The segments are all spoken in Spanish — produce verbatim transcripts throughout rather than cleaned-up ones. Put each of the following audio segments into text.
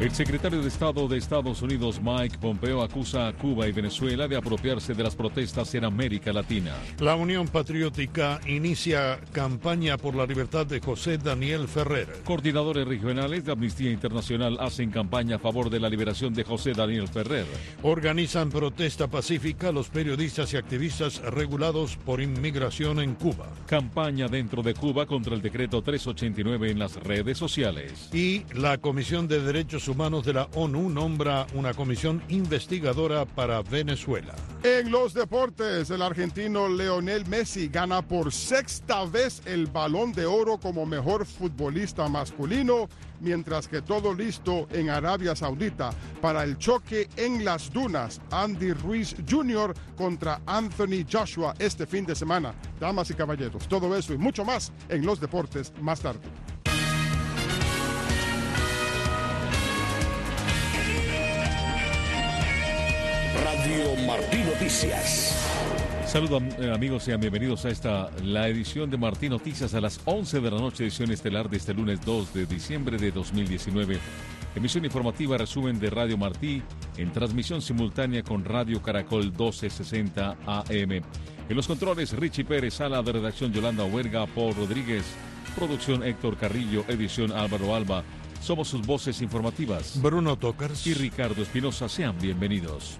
El secretario de Estado de Estados Unidos, Mike Pompeo, acusa a Cuba y Venezuela de apropiarse de las protestas en América Latina. La Unión Patriótica inicia campaña por la libertad de José Daniel Ferrer. Coordinadores regionales de Amnistía Internacional hacen campaña a favor de la liberación de José Daniel Ferrer. Organizan protesta pacífica los periodistas y activistas regulados por inmigración en Cuba. Campaña dentro de Cuba contra el decreto trescientos ochenta y nueve en las redes sociales. Y la Comisión de Derechos Humanos de la ONU nombra una comisión investigadora para Venezuela. En los deportes, el argentino Lionel Messi gana por sexta vez el Balón de Oro como mejor futbolista masculino, mientras que todo listo en Arabia Saudita para el choque en las dunas, Andy Ruiz junior contra Anthony Joshua este fin de semana. Damas y caballeros, todo eso y mucho más en los deportes más tarde. Radio Martí Noticias. Saludos amigos, sean bienvenidos a esta, la edición de Martí Noticias a las once de la noche, edición estelar de este lunes dos de diciembre de dos mil diecinueve. Emisión informativa, resumen de Radio Martí, en transmisión simultánea con Radio Caracol doce sesenta A M. En los controles, Richie Pérez, sala de redacción Yolanda Huerga, Paul Rodríguez, producción Héctor Carrillo, edición Álvaro Alba. Somos sus voces informativas, Bruno Tocars y Ricardo Espinosa. Sean bienvenidos.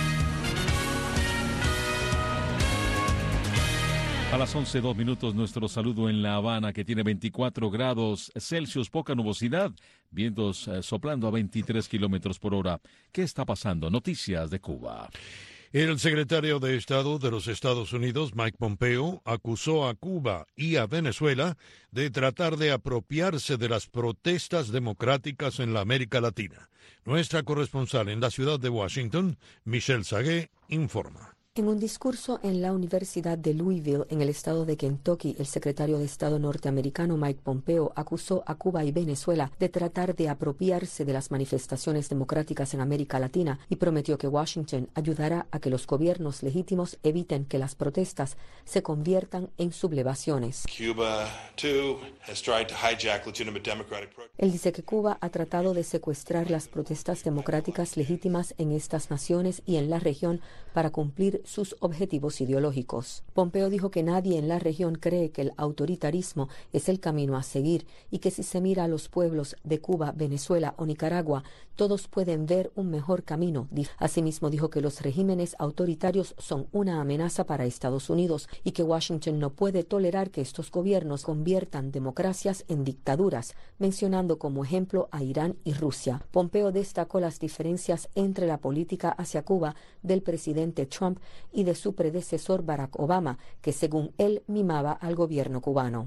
A las once, dos minutos, nuestro saludo en La Habana, que tiene veinticuatro grados Celsius, poca nubosidad, vientos eh, soplando a veintitrés kilómetros por hora. ¿Qué está pasando? Noticias de Cuba. El secretario de Estado de los Estados Unidos, Mike Pompeo, acusó a Cuba y a Venezuela de tratar de apropiarse de las protestas democráticas en la América Latina. Nuestra corresponsal en la ciudad de Washington, Michelle Sagué, informa. En un discurso en la Universidad de Louisville, en el estado de Kentucky, el secretario de Estado norteamericano Mike Pompeo acusó a Cuba y Venezuela de tratar de apropiarse de las manifestaciones democráticas en América Latina y prometió que Washington ayudará a que los gobiernos legítimos eviten que las protestas se conviertan en sublevaciones. Cuba, too, has tried to hijack legitimate democratic protest. Él dice que Cuba ha tratado de secuestrar las protestas democráticas legítimas en estas naciones y en la región para cumplir sus objetivos ideológicos. Pompeo dijo que nadie en la región cree que el autoritarismo es el camino a seguir y que si se mira a los pueblos de Cuba, Venezuela o Nicaragua, todos pueden ver un mejor camino. Asimismo, dijo que los regímenes autoritarios son una amenaza para Estados Unidos y que Washington no puede tolerar que estos gobiernos conviertan democracias en dictaduras, mencionando como ejemplo a Irán y Rusia. Pompeo destacó las diferencias entre la política hacia Cuba del presidente Trump y de su predecesor Barack Obama, que según él mimaba al gobierno cubano.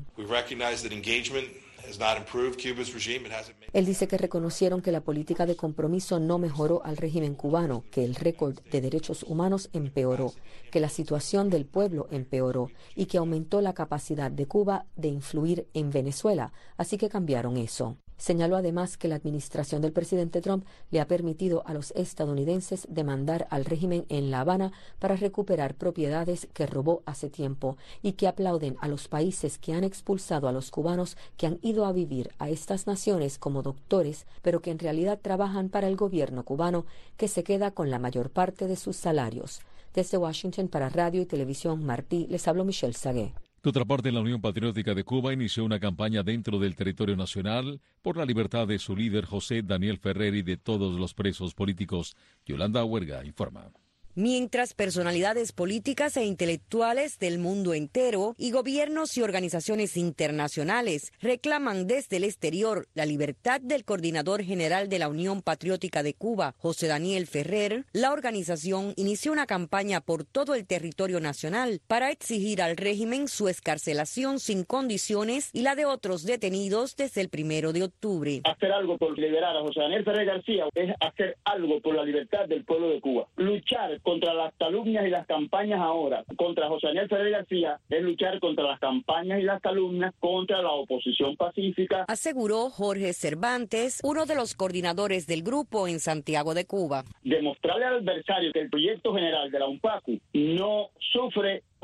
Él dice que reconocieron que la política de compromiso no mejoró al régimen cubano, que el récord de derechos humanos empeoró, que la situación del pueblo empeoró y que aumentó la capacidad de Cuba de influir en Venezuela, así que cambiaron eso. Señaló además que la administración del presidente Trump le ha permitido a los estadounidenses demandar al régimen en La Habana para recuperar propiedades que robó hace tiempo y que aplauden a los países que han expulsado a los cubanos que han ido a vivir a estas naciones como doctores, pero que en realidad trabajan para el gobierno cubano, que se queda con la mayor parte de sus salarios. Desde Washington para Radio y Televisión Martí, les habló Michelle Sagué. De otra parte, la Unión Patriótica de Cuba inició una campaña dentro del territorio nacional por la libertad de su líder José Daniel Ferrer y de todos los presos políticos. Yolanda Huerga informa. Mientras personalidades políticas e intelectuales del mundo entero y gobiernos y organizaciones internacionales reclaman desde el exterior la libertad del coordinador general de la Unión Patriótica de Cuba, José Daniel Ferrer, la organización inició una campaña por todo el territorio nacional para exigir al régimen su excarcelación sin condiciones y la de otros detenidos desde el primero de octubre. Hacer algo por liberar a José Daniel Ferrer García es hacer algo por la libertad del pueblo de Cuba. Luchar contra las calumnias y las campañas ahora contra José Daniel Ferrer García es luchar contra las campañas y las calumnias contra la oposición pacífica, aseguró Jorge Cervantes, uno de los coordinadores del grupo en Santiago de Cuba. Demostrarle al adversario que el proyecto general de la UNPACU no sufre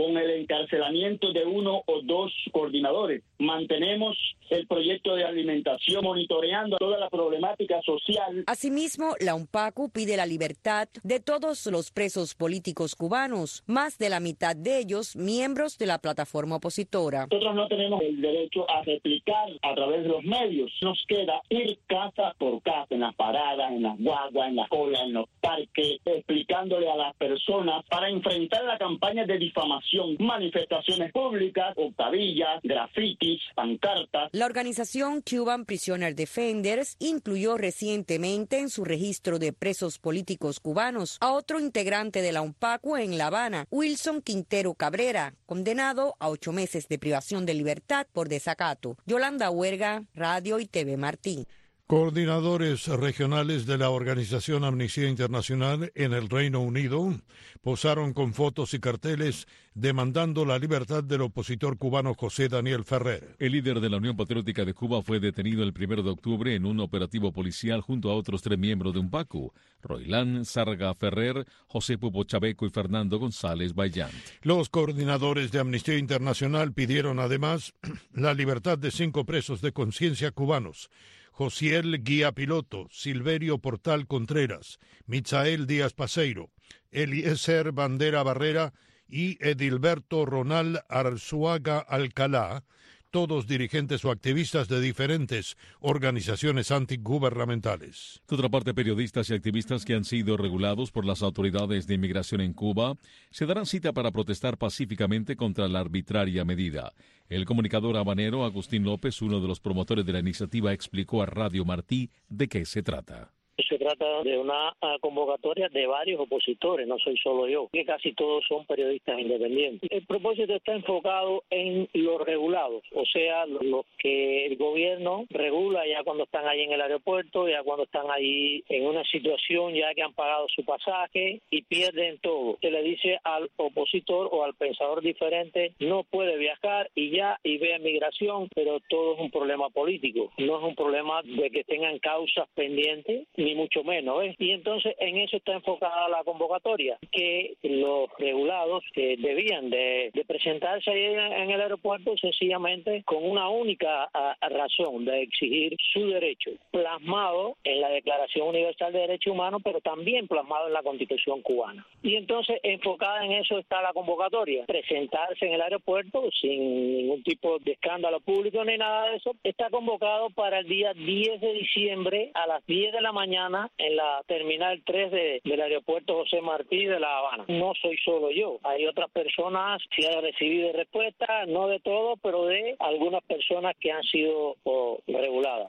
con el encarcelamiento de uno o dos coordinadores. Mantenemos el proyecto de alimentación monitoreando toda la problemática social. Asimismo, la UNPACU pide la libertad de todos los presos políticos cubanos, más de la mitad de ellos miembros de la plataforma opositora. Nosotros no tenemos el derecho a replicar a través de los medios. Nos queda ir casa por casa, en las paradas, en las guaguas, en las colas, en los parques, explicándole a las personas para enfrentar la campaña de difamación, manifestaciones públicas, octavillas, grafitis, pancartas. La organización Cuban Prisoner Defenders incluyó recientemente en su registro de presos políticos cubanos a otro integrante de la UNPACU en La Habana, Wilson Quintero Cabrera, condenado a ocho meses de privación de libertad por desacato. Yolanda Huerga, Radio y T V Martín. Coordinadores regionales de la organización Amnistía Internacional en el Reino Unido posaron con fotos y carteles demandando la libertad del opositor cubano José Daniel Ferrer. El líder de la Unión Patriótica de Cuba fue detenido el primero de octubre en un operativo policial junto a otros tres miembros de UNPACU, Roilán Sarga Ferrer, José Pupo Chabeco y Fernando González Bayant. Los coordinadores de Amnistía Internacional pidieron además la libertad de cinco presos de conciencia cubanos: Josiel Guía Piloto, Silverio Portal Contreras, Michael Díaz Paseiro, Eliezer Bandera Barrera y Edilberto Ronald Arzuaga Alcalá, todos dirigentes o activistas de diferentes organizaciones antigubernamentales. Por otra parte, periodistas y activistas que han sido regulados por las autoridades de inmigración en Cuba se darán cita para protestar pacíficamente contra la arbitraria medida. El comunicador habanero Agustín López, uno de los promotores de la iniciativa, explicó a Radio Martí de qué se trata. Se trata de una convocatoria de varios opositores, no soy solo yo, que casi todos son periodistas independientes. El propósito está enfocado en los regulados, o sea, los que el gobierno regula ya cuando están ahí en el aeropuerto, ya cuando están ahí en una situación ya que han pagado su pasaje y pierden todo. Se le dice al opositor o al pensador diferente, no puede viajar y ya, y vea migración, pero todo es un problema político, no es un problema de que tengan causas pendientes, ni mucho menos, ¿eh? Y entonces en eso está enfocada la convocatoria, que los regulados que debían de, de presentarse ahí en, en el aeropuerto sencillamente con una única a, a razón de exigir su derecho, plasmado en la Declaración Universal de Derechos Humanos, pero también plasmado en la Constitución cubana. Y entonces enfocada en eso está la convocatoria, presentarse en el aeropuerto sin ningún tipo de escándalo público ni nada de eso. Está convocado para el día diez de diciembre a las diez de la mañana en la terminal tres de, del aeropuerto José Martí de La Habana. No soy solo yo, hay otras personas que han recibido respuesta, no de todo, pero de algunas personas que han sido oh, reguladas.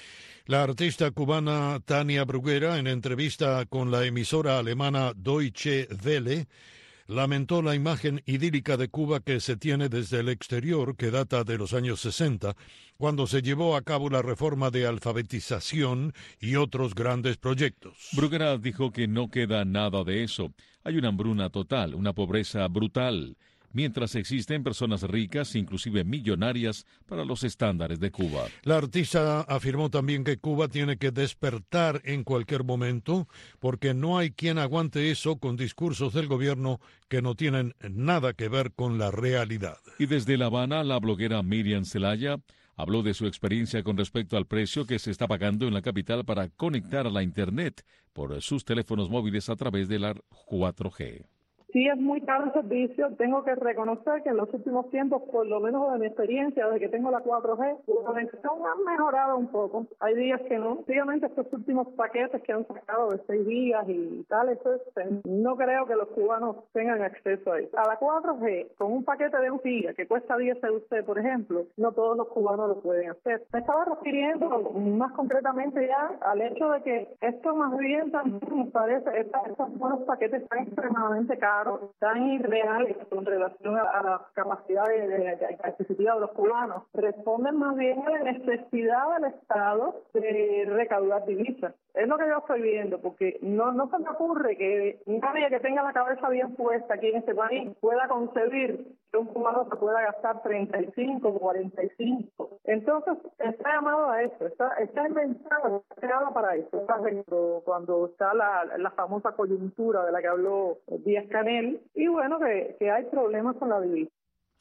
La artista cubana Tania Bruguera, en entrevista con la emisora alemana Deutsche Welle, lamentó la imagen idílica de Cuba que se tiene desde el exterior, que data de los años sesenta, cuando se llevó a cabo la reforma de alfabetización y otros grandes proyectos. Bruguera dijo que no queda nada de eso. Hay una hambruna total, una pobreza brutal, mientras existen personas ricas, inclusive millonarias, para los estándares de Cuba. La artista afirmó también que Cuba tiene que despertar en cualquier momento, porque no hay quien aguante eso con discursos del gobierno que no tienen nada que ver con la realidad. Y desde La Habana, la bloguera Miriam Zelaya habló de su experiencia con respecto al precio que se está pagando en la capital para conectar a la Internet por sus teléfonos móviles a través de la cuatro G. Sí, es muy caro el servicio. Tengo que reconocer que en los últimos tiempos, por lo menos de mi experiencia, desde que tengo la cuatro G, la conexión ha mejorado un poco. Hay días que no. Obviamente estos últimos paquetes que han sacado de seis gigas y tal, eso es, no creo que los cubanos tengan acceso a eso. A la cuatro G, con un paquete de un giga que cuesta diez euros, por ejemplo, no todos los cubanos lo pueden hacer. Me estaba refiriendo más concretamente ya al hecho de que esto más bien también me parece, estos buenos paquetes están extremadamente caros, tan irreales con relación a, a la capacidad de, de, de adquisitiva de los cubanos, responden más bien a la necesidad del Estado de recaudar divisas. Es lo que yo estoy viendo, porque no, no se me ocurre que nadie que tenga la cabeza bien puesta aquí en este país pueda concebir que un cubano se pueda gastar treinta y cinco, cuarenta y cinco. Entonces, está llamado a eso, está, está inventado, creado para eso. Cuando, cuando está la, la famosa coyuntura de la que habló Díaz-Canel, y bueno, que, que hay problemas con la divisa.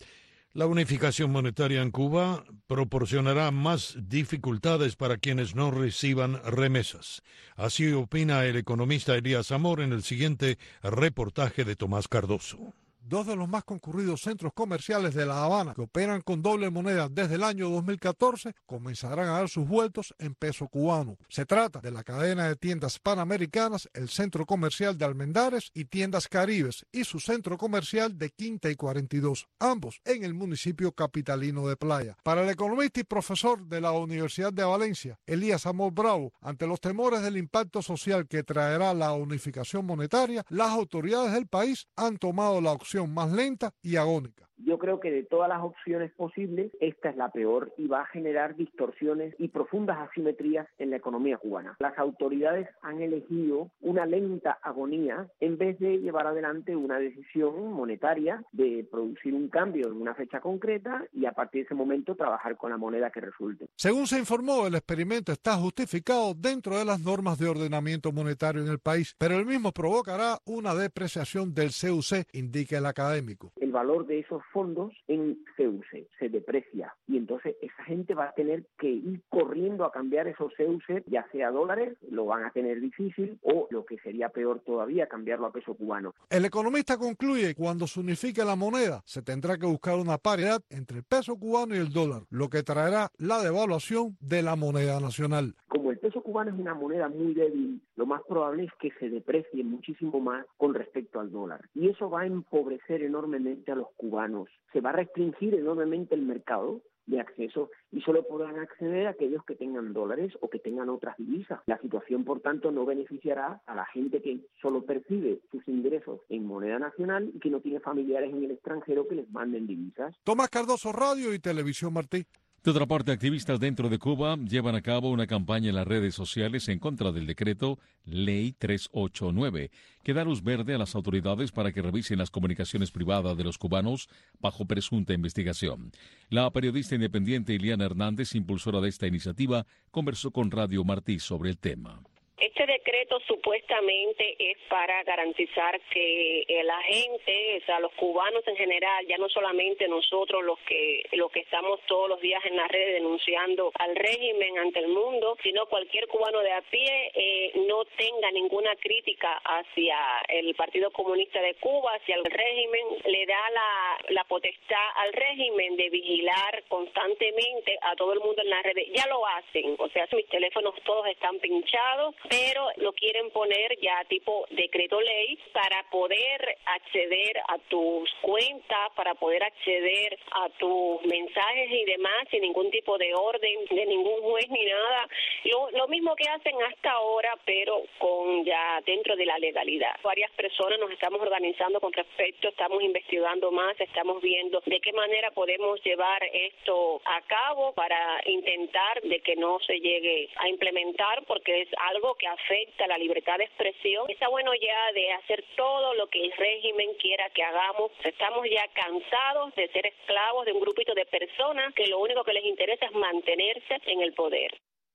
La unificación monetaria en Cuba proporcionará más dificultades para quienes no reciban remesas. Así opina el economista Elías Amor en el siguiente reportaje de Tomás Cardoso. Dos de los más concurridos centros comerciales de La Habana, que operan con doble moneda desde el año dos mil catorce, comenzarán a dar sus vueltos en peso cubano. Se trata de la cadena de tiendas panamericanas, el Centro Comercial de Almendares y Tiendas Caribes, y su centro comercial de Quinta y cuarenta y dos, ambos en el municipio capitalino de Playa. Para el economista y profesor de la Universidad de Valencia, Elías Amor Bravo, ante los temores del impacto social que traerá la unificación monetaria, las autoridades del país han tomado la opción más lenta y agónica. Yo creo que de todas las opciones posibles, esta es la peor y va a generar distorsiones y profundas asimetrías en la economía cubana. Las autoridades han elegido una lenta agonía en vez de llevar adelante una decisión monetaria de producir un cambio en una fecha concreta y a partir de ese momento trabajar con la moneda que resulte. Según se informó, el experimento está justificado dentro de las normas de ordenamiento monetario en el país, pero el mismo provocará una depreciación del C U C, indica el académico. El valor de esos fondos en C U C se deprecia y entonces esa gente va a tener que ir corriendo a cambiar esos C U C, ya sea dólares, lo van a tener difícil, o lo que sería peor todavía, cambiarlo a peso cubano. El economista concluye que cuando se unifique la moneda se tendrá que buscar una paridad entre el peso cubano y el dólar, lo que traerá la devaluación de la moneda nacional. Como el peso cubano es una moneda muy débil, lo más probable es que se deprecie muchísimo más con respecto al dólar y eso va a empobrecer enormemente a los cubanos. Se va a restringir enormemente el mercado de acceso y solo podrán acceder a aquellos que tengan dólares o que tengan otras divisas. La situación, por tanto, no beneficiará a la gente que solo percibe sus ingresos en moneda nacional y que no tiene familiares en el extranjero que les manden divisas. Tomás Cardoso, Radio y Televisión Martí. De otra parte, activistas dentro de Cuba llevan a cabo una campaña en las redes sociales en contra del decreto Ley trescientos ochenta y nueve, que da luz verde a las autoridades para que revisen las comunicaciones privadas de los cubanos bajo presunta investigación. La periodista independiente Iliana Hernández, impulsora de esta iniciativa, conversó con Radio Martí sobre el tema. Este decreto supuestamente es para garantizar que la gente, o sea, los cubanos en general, ya no solamente nosotros los que los que estamos todos los días en las redes denunciando al régimen ante el mundo, sino cualquier cubano de a pie eh, no tenga ninguna crítica hacia el Partido Comunista de Cuba, hacia el régimen, le da la, la potestad al régimen de vigilar constantemente a todo el mundo en las redes. Ya lo hacen, o sea, mis teléfonos todos están pinchados, pero lo quieren poner ya tipo decreto ley para poder acceder a tus cuentas, para poder acceder a tus mensajes y demás sin ningún tipo de orden de ningún juez ni nada. Lo, lo mismo que hacen hasta ahora, pero con ya dentro de la legalidad. Varias personas nos estamos organizando con respecto, estamos investigando más, estamos viendo de qué manera podemos llevar esto a cabo para intentar de que no se llegue a implementar, porque es algo que afecta la libertad de expresión. Está bueno ya de hacer todo lo que el régimen quiera que hagamos. Estamos ya cansados de ser esclavos de un grupito de personas que lo único que les interesa es mantenerse en el poder.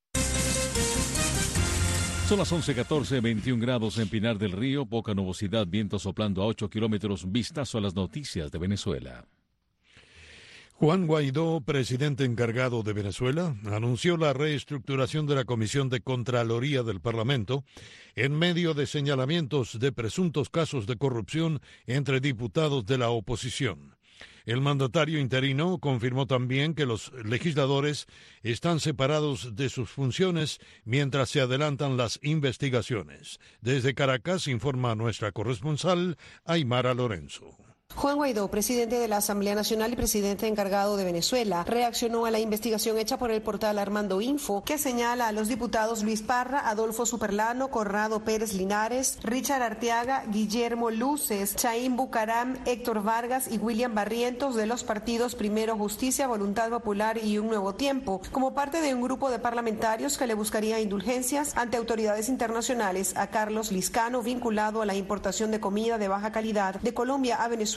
Son las once catorce, veintiún grados en Pinar del Río, poca nubosidad, viento soplando a ocho kilómetros. Vistazo a las noticias de Venezuela. Juan Guaidó, presidente encargado de Venezuela, anunció la reestructuración de la Comisión de Contraloría del Parlamento en medio de señalamientos de presuntos casos de corrupción entre diputados de la oposición. El mandatario interino confirmó también que los legisladores están separados de sus funciones mientras se adelantan las investigaciones. Desde Caracas informa nuestra corresponsal Aymara Lorenzo. Juan Guaidó, presidente de la Asamblea Nacional y presidente encargado de Venezuela, reaccionó a la investigación hecha por el portal Armando Info, que señala a los diputados Luis Parra, Adolfo Superlano, Corrado Pérez Linares, Richard Arteaga, Guillermo Luces, Chaín Bucaram, Héctor Vargas y William Barrientos de los partidos Primero Justicia, Voluntad Popular y Un Nuevo Tiempo, como parte de un grupo de parlamentarios que le buscaría indulgencias ante autoridades internacionales a Carlos Lizcano, vinculado a la importación de comida de baja calidad de Colombia a Venezuela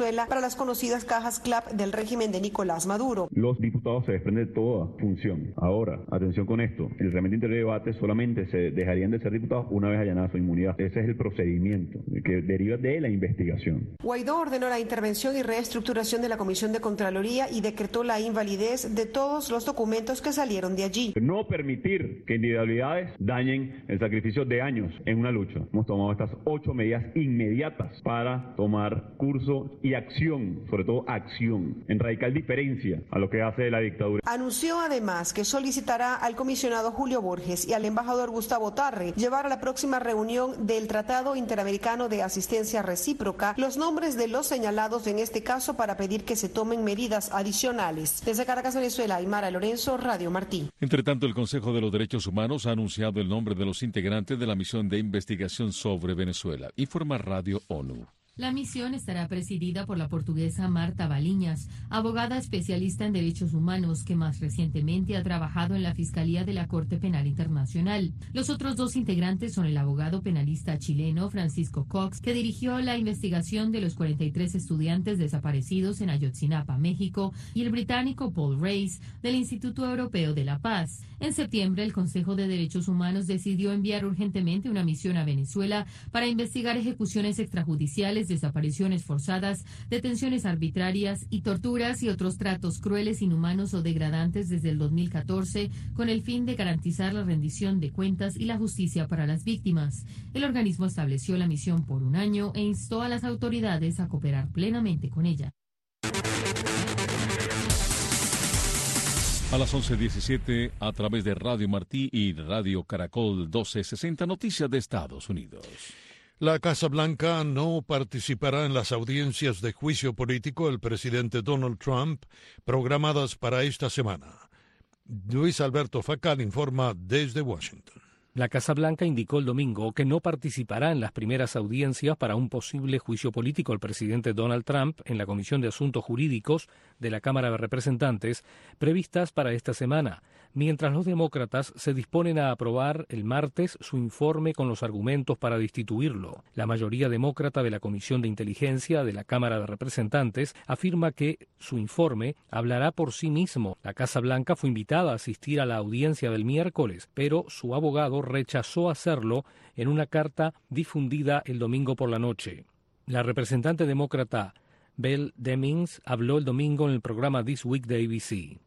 Venezuela para las conocidas cajas CLAP del régimen de Nicolás Maduro. Los diputados se desprenden de toda función. Ahora, atención con esto, el reglamento interior de debate solamente se dejarían de ser diputados una vez allanada su inmunidad. Ese es el procedimiento que deriva de la investigación. Guaidó ordenó la intervención y reestructuración de la Comisión de Contraloría y decretó la invalidez de todos los documentos que salieron de allí. No permitir que individualidades dañen el sacrificio de años en una lucha. Hemos tomado estas ocho medidas inmediatas para tomar curso y acción, sobre todo acción, en radical diferencia a lo que hace la dictadura. Anunció además que solicitará al comisionado Julio Borges y al embajador Gustavo Tarre llevar a la próxima reunión del Tratado Interamericano de Asistencia Recíproca los nombres de los señalados en este caso para pedir que se tomen medidas adicionales. Desde Caracas, Venezuela, Aymara Lorenzo, Radio Martí. Entre tanto, el Consejo de los Derechos Humanos ha anunciado el nombre de los integrantes de la misión de investigación sobre Venezuela. Informa Radio ONU. La misión estará presidida por la portuguesa Marta Baliñas, abogada especialista en derechos humanos que más recientemente ha trabajado en la Fiscalía de la Corte Penal Internacional. Los otros dos integrantes son el abogado penalista chileno Francisco Cox, que dirigió la investigación de los cuarenta y tres estudiantes desaparecidos en Ayotzinapa, México, y el británico Paul Reis, del Instituto Europeo de la Paz. En septiembre, el Consejo de Derechos Humanos decidió enviar urgentemente una misión a Venezuela para investigar ejecuciones extrajudiciales, desapariciones forzadas, detenciones arbitrarias y torturas y otros tratos crueles, inhumanos o degradantes desde el dos mil catorce, con el fin de garantizar la rendición de cuentas y la justicia para las víctimas. El organismo estableció la misión por un año e instó a las autoridades a cooperar plenamente con ella. A las once diecisiete, a través de Radio Martí y Radio Caracol doce sesenta, noticias de Estados Unidos. La Casa Blanca no participará en las audiencias de juicio político del presidente Donald Trump programadas para esta semana. Luis Alberto Facal informa desde Washington. La Casa Blanca indicó el domingo que no participará en las primeras audiencias para un posible juicio político al presidente Donald Trump en la Comisión de Asuntos Jurídicos de la Cámara de Representantes previstas para esta semana, mientras los demócratas se disponen a aprobar el martes su informe con los argumentos para destituirlo. La mayoría demócrata de la Comisión de Inteligencia de la Cámara de Representantes afirma que su informe hablará por sí mismo. La Casa Blanca fue invitada a asistir a la audiencia del miércoles, pero su abogado rechazó hacerlo en una carta difundida el domingo por la noche. La representante demócrata Belle Demings habló el domingo en el programa This Week de A B C.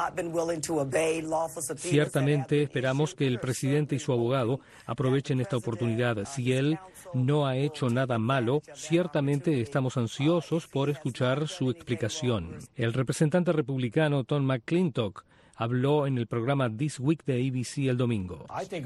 Ciertamente esperamos que el presidente y su abogado aprovechen esta oportunidad. Si él no ha hecho nada malo, ciertamente estamos ansiosos por escuchar su explicación. El representante republicano Tom McClintock habló en el programa This Week de A B C el domingo.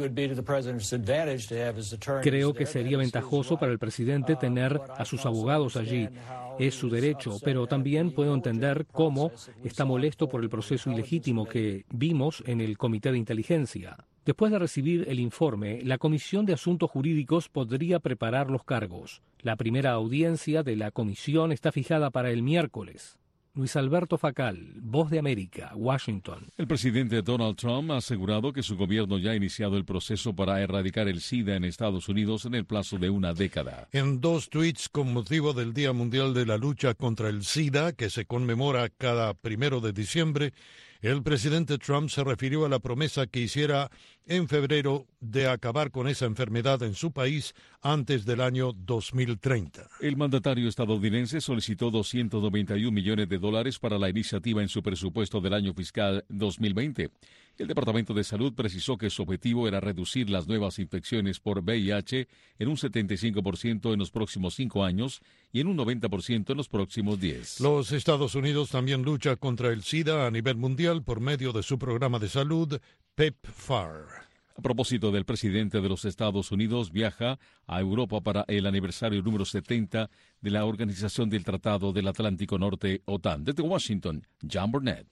Creo que sería ventajoso para el presidente tener a sus abogados allí. Es su derecho, pero también puedo entender cómo está molesto por el proceso ilegítimo que vimos en el Comité de Inteligencia. Después de recibir el informe, la Comisión de Asuntos Jurídicos podría preparar los cargos. La primera audiencia de la comisión está fijada para el miércoles. Luis Alberto Facal, Voz de América, Washington. El presidente Donald Trump ha asegurado que su gobierno ya ha iniciado el proceso para erradicar el SIDA en Estados Unidos en el plazo de una década. En dos tuits con motivo del Día Mundial de la Lucha contra el SIDA, que se conmemora cada primero de diciembre, el presidente Trump se refirió a la promesa que hiciera en febrero de acabar con esa enfermedad en su país antes del año dos mil treinta. El mandatario estadounidense solicitó doscientos noventa y un millones de dólares para la iniciativa en su presupuesto del año fiscal dos mil veinte. El Departamento de Salud precisó que su objetivo era reducir las nuevas infecciones por V I H en un setenta y cinco por ciento en los próximos cinco años y en un noventa por ciento en los próximos diez. Los Estados Unidos también lucha contra el SIDA a nivel mundial por medio de su programa de salud PEPFAR. A propósito del presidente de los Estados Unidos, viaja a Europa para el aniversario número setenta de la Organización del Tratado del Atlántico Norte, OTAN. Desde Washington, John Burnett.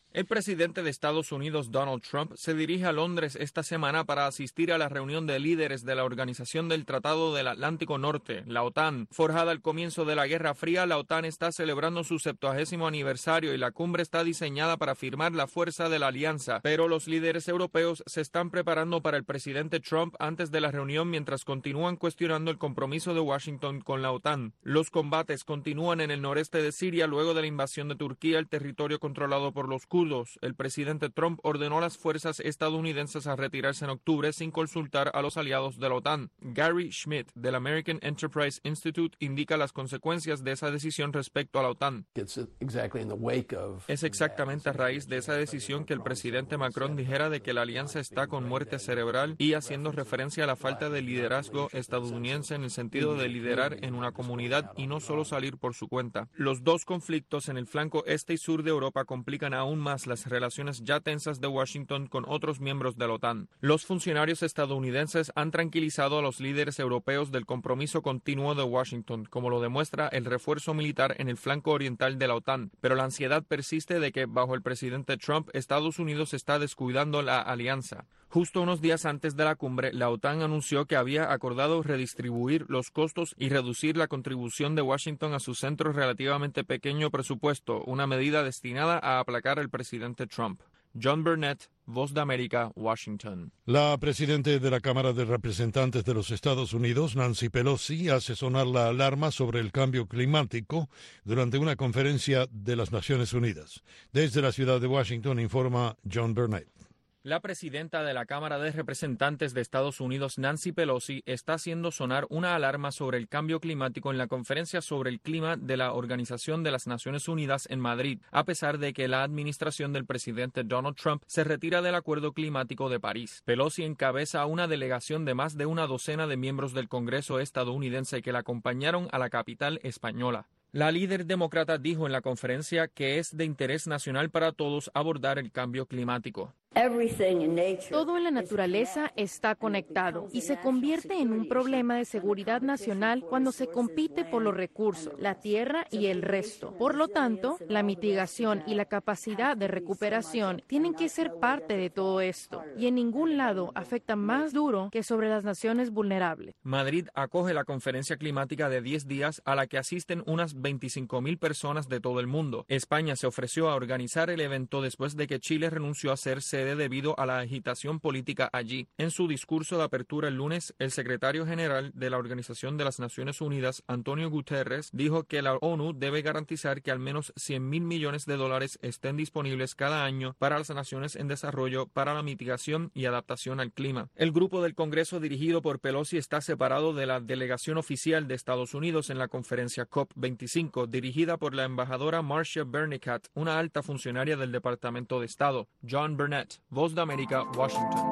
El presidente de Estados Unidos, Donald Trump, se dirige a Londres esta semana para asistir a la reunión de líderes de la Organización del Tratado del Atlántico Norte, la OTAN. Forjada al comienzo de la Guerra Fría, la OTAN está celebrando su septuagésimo aniversario y la cumbre está diseñada para afirmar la fuerza de la alianza. Pero los líderes europeos se están preparando para el presidente Trump antes de la reunión mientras continúan cuestionando el compromiso de Washington con la OTAN. Los combates continúan en el noreste de Siria luego de la invasión de Turquía al territorio controlado por los kurdos. El presidente Trump ordenó a las fuerzas estadounidenses a retirarse en octubre sin consultar a los aliados de la OTAN. Gary Schmidt, del American Enterprise Institute, indica las consecuencias de esa decisión respecto a la OTAN. Es exactamente a raíz de esa decisión que el presidente Macron dijera de que la alianza está con muerte cerebral y haciendo referencia a la falta de liderazgo estadounidense en el sentido de liderar en una comunidad y no solo salir por su cuenta. Los dos conflictos en el flanco este y sur de Europa complican aún más las relaciones ya tensas de Washington con otros miembros de la OTAN. Los funcionarios estadounidenses han tranquilizado a los líderes europeos del compromiso continuo de Washington, como lo demuestra el refuerzo militar en el flanco oriental de la OTAN, pero la ansiedad persiste de que, bajo el presidente Trump, Estados Unidos está descuidando la alianza. Justo unos días antes de la cumbre, la OTAN anunció que había acordado redistribuir los costos y reducir la contribución de Washington a su centro relativamente pequeño presupuesto, una medida destinada a aplacar al presidente Trump. John Burnett, Voz de América, Washington. La presidenta de la Cámara de Representantes de los Estados Unidos, Nancy Pelosi, hace sonar la alarma sobre el cambio climático durante una conferencia de las Naciones Unidas. Desde la ciudad de Washington informa John Burnett. La presidenta de la Cámara de Representantes de Estados Unidos, Nancy Pelosi, está haciendo sonar una alarma sobre el cambio climático en la conferencia sobre el clima de la Organización de las Naciones Unidas en Madrid, a pesar de que la administración del presidente Donald Trump se retira del Acuerdo Climático de París. Pelosi encabeza una delegación de más de una docena de miembros del Congreso estadounidense que la acompañaron a la capital española. La líder demócrata dijo en la conferencia que es de interés nacional para todos abordar el cambio climático. Todo en la naturaleza está conectado y se convierte en un problema de seguridad nacional cuando se compite por los recursos, la tierra y el resto. Por lo tanto, la mitigación y la capacidad de recuperación tienen que ser parte de todo esto y en ningún lado afecta más duro que sobre las naciones vulnerables. Madrid acoge la conferencia climática de diez días a la que asisten unas veinticinco mil personas de todo el mundo. España se ofreció a organizar el evento después de que Chile renunció a ser sede debido a la agitación política allí. En su discurso de apertura el lunes, el secretario general de la Organización de las Naciones Unidas, Antonio Guterres, dijo que la ONU debe garantizar que al menos cien mil millones de dólares estén disponibles cada año para las naciones en desarrollo para la mitigación y adaptación al clima. El grupo del Congreso dirigido por Pelosi está separado de la delegación oficial de Estados Unidos en la conferencia COP veinticinco, dirigida por la embajadora Marcia Bernicat, una alta funcionaria del Departamento de Estado. John Burnett, Voz de América, Washington.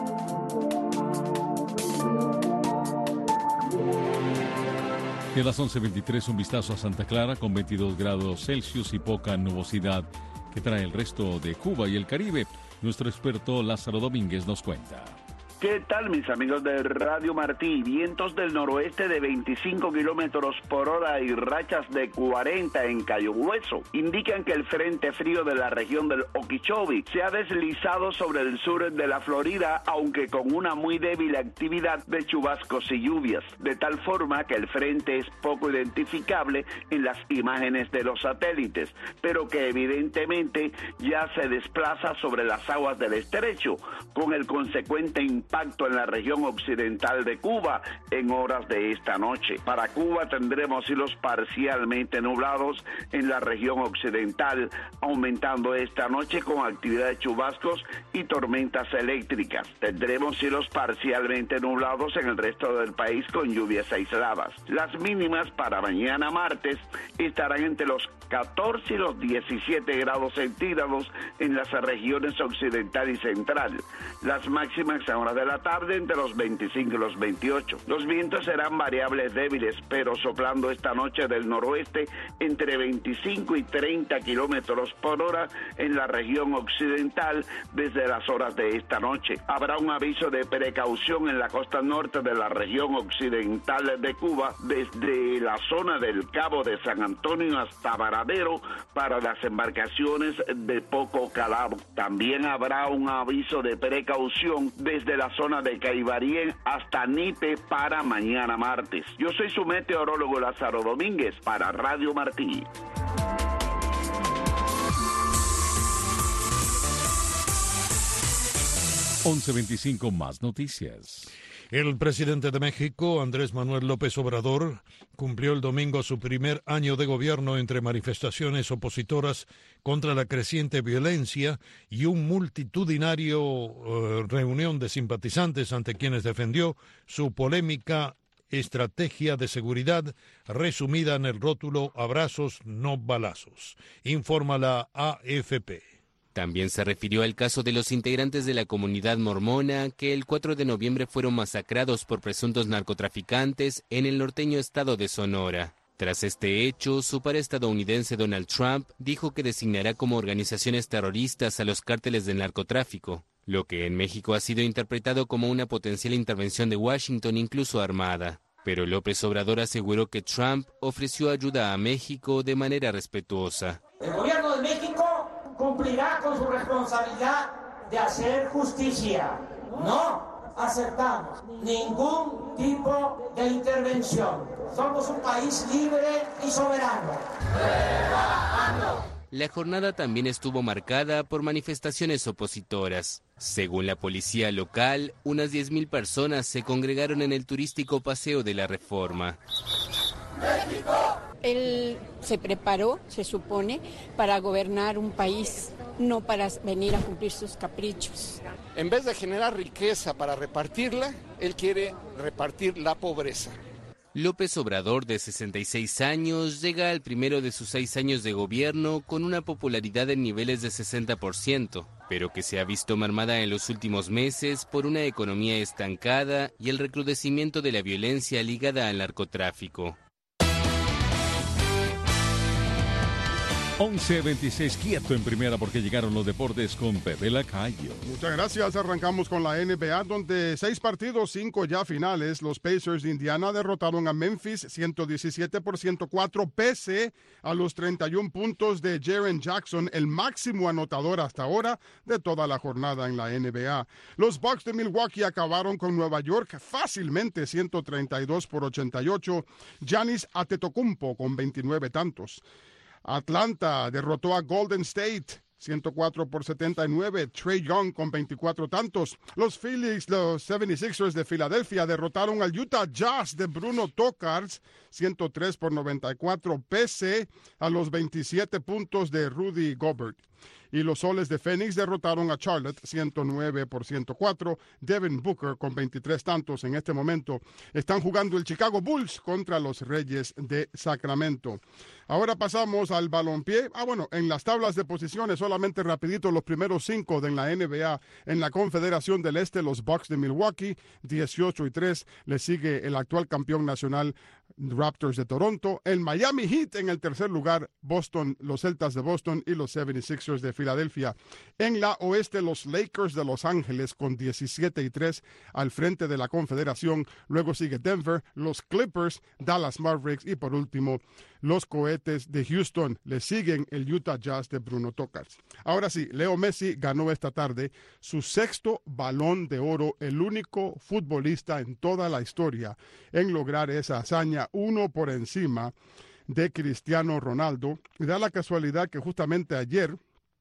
Y a las once veintitrés un vistazo a Santa Clara con veintidós grados Celsius y poca nubosidad que trae el resto de Cuba y el Caribe. Nuestro experto Lázaro Domínguez nos cuenta. ¿Qué tal, mis amigos de Radio Martí? Vientos del noroeste de veinticinco kilómetros por hora y rachas de cuarenta en Cayo Hueso indican que el frente frío de la región del Okeechobee se ha deslizado sobre el sur de la Florida, aunque con una muy débil actividad de chubascos y lluvias, de tal forma que el frente es poco identificable en las imágenes de los satélites, pero que evidentemente ya se desplaza sobre las aguas del estrecho, con el consecuente impacto impacto en la región occidental de Cuba en horas de esta noche. Para Cuba tendremos cielos parcialmente nublados en la región occidental, aumentando esta noche con actividad de chubascos y tormentas eléctricas. Tendremos cielos parcialmente nublados en el resto del país con lluvias aisladas. Las mínimas para mañana martes estarán entre los catorce y los diecisiete grados centígrados en las regiones occidental y central. Las máximas en horas horas de la tarde entre los veinticinco y los veintiocho. Los vientos serán variables débiles, pero soplando esta noche del noroeste entre veinticinco y treinta kilómetros por hora en la región occidental desde las horas de esta noche. Habrá un aviso de precaución en la costa norte de la región occidental de Cuba, desde la zona del Cabo de San Antonio hasta Varadero, para las embarcaciones de poco calado. También habrá un aviso de precaución desde la zona de Caibarien hasta Nipe para mañana martes. Yo soy su meteorólogo Lázaro Domínguez para Radio Martí. once veinticinco más noticias. El presidente de México, Andrés Manuel López Obrador, cumplió el domingo su primer año de gobierno entre manifestaciones opositoras contra la creciente violencia y un multitudinario uh, reunión de simpatizantes ante quienes defendió su polémica estrategia de seguridad resumida en el rótulo Abrazos, no balazos, informa la A F P. También se refirió al caso de los integrantes de la comunidad mormona que el cuatro de noviembre fueron masacrados por presuntos narcotraficantes en el norteño estado de Sonora. Tras este hecho, su par estadounidense Donald Trump dijo que designará como organizaciones terroristas a los cárteles del narcotráfico, lo que en México ha sido interpretado como una potencial intervención de Washington, incluso armada. Pero López Obrador aseguró que Trump ofreció ayuda a México de manera respetuosa. El gobierno de México cumplirá con su responsabilidad de hacer justicia. No aceptamos ningún tipo de intervención. Somos un país libre y soberano. La jornada también estuvo marcada por manifestaciones opositoras. Según la policía local, unas diez mil personas se congregaron en el turístico Paseo de la Reforma. ¡México! Él se preparó, se supone, para gobernar un país, no para venir a cumplir sus caprichos. En vez de generar riqueza para repartirla, él quiere repartir la pobreza. López Obrador, de sesenta y seis años, llega al primero de sus seis años de gobierno con una popularidad en niveles de sesenta por ciento, pero que se ha visto mermada en los últimos meses por una economía estancada y el recrudecimiento de la violencia ligada al narcotráfico. once veintiséis, quieto en primera porque llegaron los deportes con Pepe Lacayo. Muchas gracias. Arrancamos con la N B A, donde seis partidos, cinco ya finales. Los Pacers de Indiana derrotaron a Memphis ciento diecisiete por ciento cuatro, pese a los treinta y un puntos de Jaren Jackson, el máximo anotador hasta ahora de toda la jornada en la N B A. Los Bucks de Milwaukee acabaron con Nueva York fácilmente, ciento treinta y dos por ochenta y ocho. Giannis Antetokounmpo con veintinueve tantos. Atlanta derrotó a Golden State ciento cuatro por setenta y nueve. Trae Young con veinticuatro tantos. Los Phillies, los setenta y seis ers de Filadelfia derrotaron al Utah Jazz de Bruno Tokarz ciento tres por noventa y cuatro, pese a los veintisiete puntos de Rudy Gobert. Y los Soles de Phoenix derrotaron a Charlotte ciento nueve por ciento cuatro. Devin Booker con veintitrés tantos. En este momento están jugando el Chicago Bulls contra los Reyes de Sacramento. Ahora pasamos al balompié. Ah, bueno, en las tablas de posiciones, solamente rapidito, los primeros cinco de la N B A. En la Confederación del Este, los Bucks de Milwaukee, dieciocho y tres. Le sigue el actual campeón nacional, Raptors de Toronto. El Miami Heat en el tercer lugar, Boston, los Celtas de Boston y los setenta y seis ers de Filadelfia. En la Oeste, los Lakers de Los Ángeles con diecisiete y tres al frente de la Confederación. Luego sigue Denver, los Clippers, Dallas Mavericks y por último, los Cohetes de Houston. Le siguen el Utah Jazz de Bruno Tokarz. Ahora sí, Leo Messi ganó esta tarde su sexto Balón de Oro, el único futbolista en toda la historia en lograr esa hazaña, uno por encima de Cristiano Ronaldo. Y da la casualidad que justamente ayer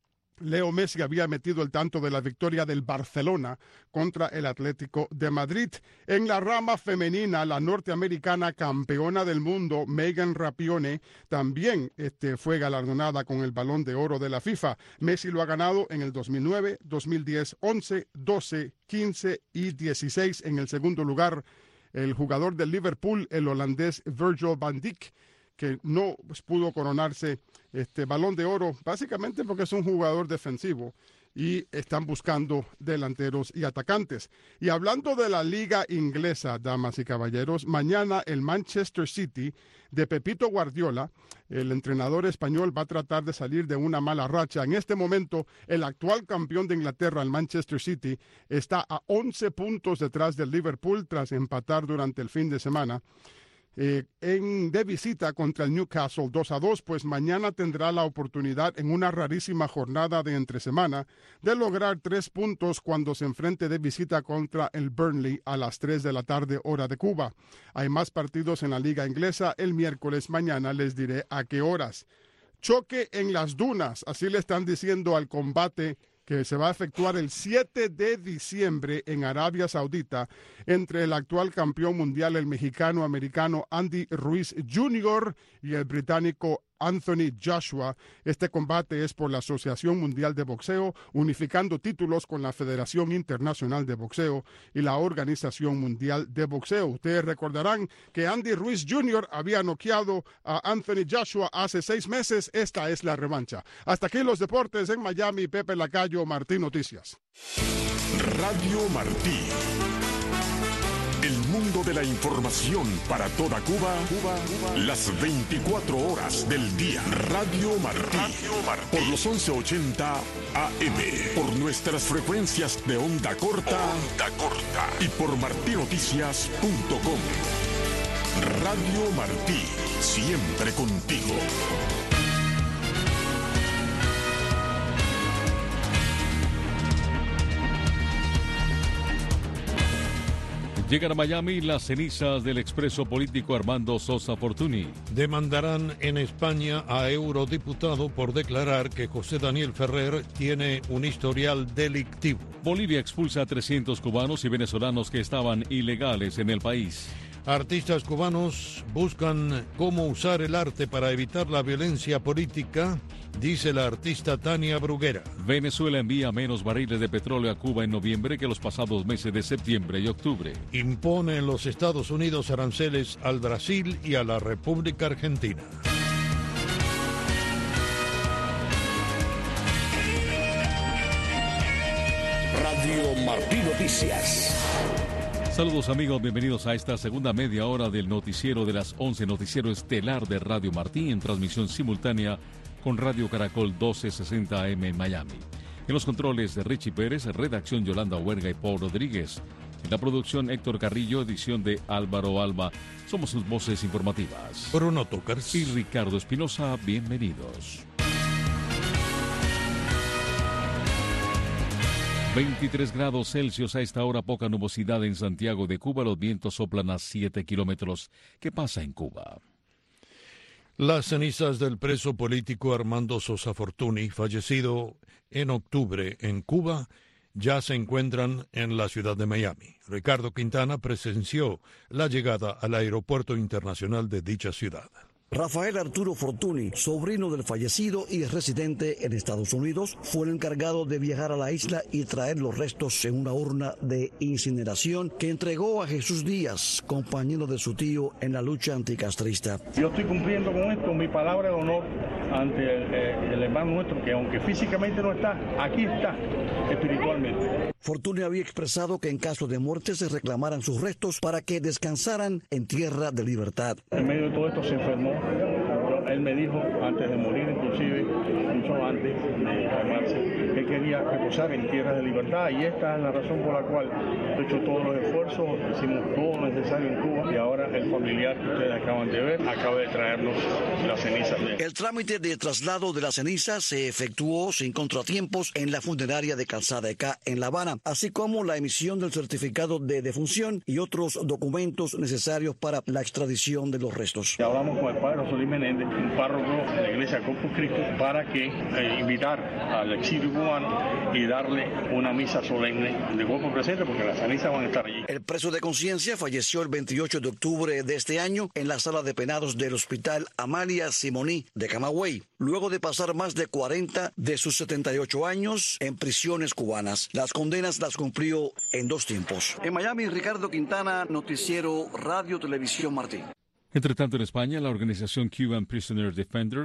Leo Messi había metido el tanto de la victoria del Barcelona contra el Atlético de Madrid. En la rama femenina, la norteamericana campeona del mundo, Megan Rapinoe, también este, fue galardonada con el Balón de Oro de la FIFA. Messi lo ha ganado en el dos mil nueve, dos mil diez, once, doce, quince y dieciséis. En el segundo lugar, el jugador del Liverpool, el holandés Virgil van Dijk, que no pudo coronarse este Balón de Oro, básicamente porque es un jugador defensivo y están buscando delanteros y atacantes. Y hablando de la liga inglesa, damas y caballeros, mañana el Manchester City de Pepito Guardiola, el entrenador español, va a tratar de salir de una mala racha. En este momento, el actual campeón de Inglaterra, el Manchester City, está a once puntos detrás del Liverpool tras empatar durante el fin de semana. Eh, en de visita contra el Newcastle dos a dos, pues mañana tendrá la oportunidad en una rarísima jornada de entre semana de lograr tres puntos cuando se enfrente de visita contra el Burnley a las tres de la tarde hora de Cuba. Hay más partidos en la liga inglesa el miércoles, mañana les diré a qué horas. Choque en las dunas, así le están diciendo al combate que se va a efectuar el siete de diciembre en Arabia Saudita entre el actual campeón mundial, el mexicano-americano Andy Ruiz junior y el británico Anthony Joshua. Este combate es por la Asociación Mundial de Boxeo, unificando títulos con la Federación Internacional de Boxeo y la Organización Mundial de Boxeo. Ustedes recordarán que Andy Ruiz junior había noqueado a Anthony Joshua hace seis meses. Esta es la revancha. Hasta aquí los deportes en Miami. Pepe Lacayo, Martín Noticias. Radio Martí. El mundo de la información para toda Cuba, Cuba, Cuba, las veinticuatro horas del día. Radio Martí, Radio Martí. Por los once ochenta A M, por nuestras frecuencias de onda corta, onda corta y por martinoticias punto com. Radio Martí, siempre contigo. Llegan a Miami las cenizas del expreso político Armando Sosa Fortuny. Demandarán en España a eurodiputado por declarar que José Daniel Ferrer tiene un historial delictivo. Bolivia expulsa a trescientos cubanos y venezolanos que estaban ilegales en el país. Artistas cubanos buscan cómo usar el arte para evitar la violencia política, dice la artista Tania Bruguera. Venezuela envía menos barriles de petróleo a Cuba en noviembre que los pasados meses de septiembre y octubre. Impone en los Estados Unidos aranceles al Brasil y a la República Argentina. Radio Martí Noticias. Saludos amigos, bienvenidos a esta segunda media hora del noticiero de las once, noticiero estelar de Radio Martí en transmisión simultánea con Radio Caracol doce sesenta A M en Miami. En los controles de Richie Pérez, redacción Yolanda Huerga y Paul Rodríguez. En la producción Héctor Carrillo, edición de Álvaro Alba. Somos sus voces informativas. Bruno Tocars y Ricardo Espinosa, bienvenidos. veintitrés grados Celsius a esta hora, poca nubosidad en Santiago de Cuba, los vientos soplan a siete kilómetros. ¿Qué pasa en Cuba? Las cenizas del preso político Armando Sosa Fortuny, fallecido en octubre en Cuba, ya se encuentran en la ciudad de Miami. Ricardo Quintana presenció la llegada al aeropuerto internacional de dicha ciudad. Rafael Arturo Fortuny, sobrino del fallecido y residente en Estados Unidos, fue el encargado de viajar a la isla y traer los restos en una urna de incineración que entregó a Jesús Díaz, compañero de su tío en la lucha anticastrista. Yo estoy cumpliendo con esto mi palabra de honor ante el, el, el hermano nuestro, que aunque físicamente no está, aquí está espiritualmente. Fortuny había expresado que en caso de muerte se reclamaran sus restos para que descansaran en tierra de libertad. En medio de todo esto se enfermó. Él me dijo, antes de morir, inclusive, mucho antes de enfermarse, que quería reposar en tierras de libertad, y esta es la razón por la cual he hecho todos los esfuerzos, hicimos todo lo necesario en Cuba, y ahora el familiar que ustedes acaban de ver acaba de traernos las cenizas de él. El trámite de traslado de las cenizas se efectuó sin contratiempos en la funeraria de Calzada E K en La Habana, así como la emisión del certificado de defunción y otros documentos necesarios para la extradición de los restos. Y hablamos con el padre Rosolín Menéndez, un párroco de la iglesia Corpus Christi, para que eh, invitar al exilio cubano y darle una misa solemne de cuerpo presente, porque las cenizas van a estar allí. El preso de conciencia falleció el veintiocho de octubre de este año en la sala de penados del hospital Amalia Simoní de Camagüey, luego de pasar más de cuarenta de sus setenta y ocho años en prisiones cubanas. Las condenas las cumplió en dos tiempos. En Miami, Ricardo Quintana, noticiero Radio Televisión Martí. Entre tanto, en España, la organización Cuban Prisoner Defenders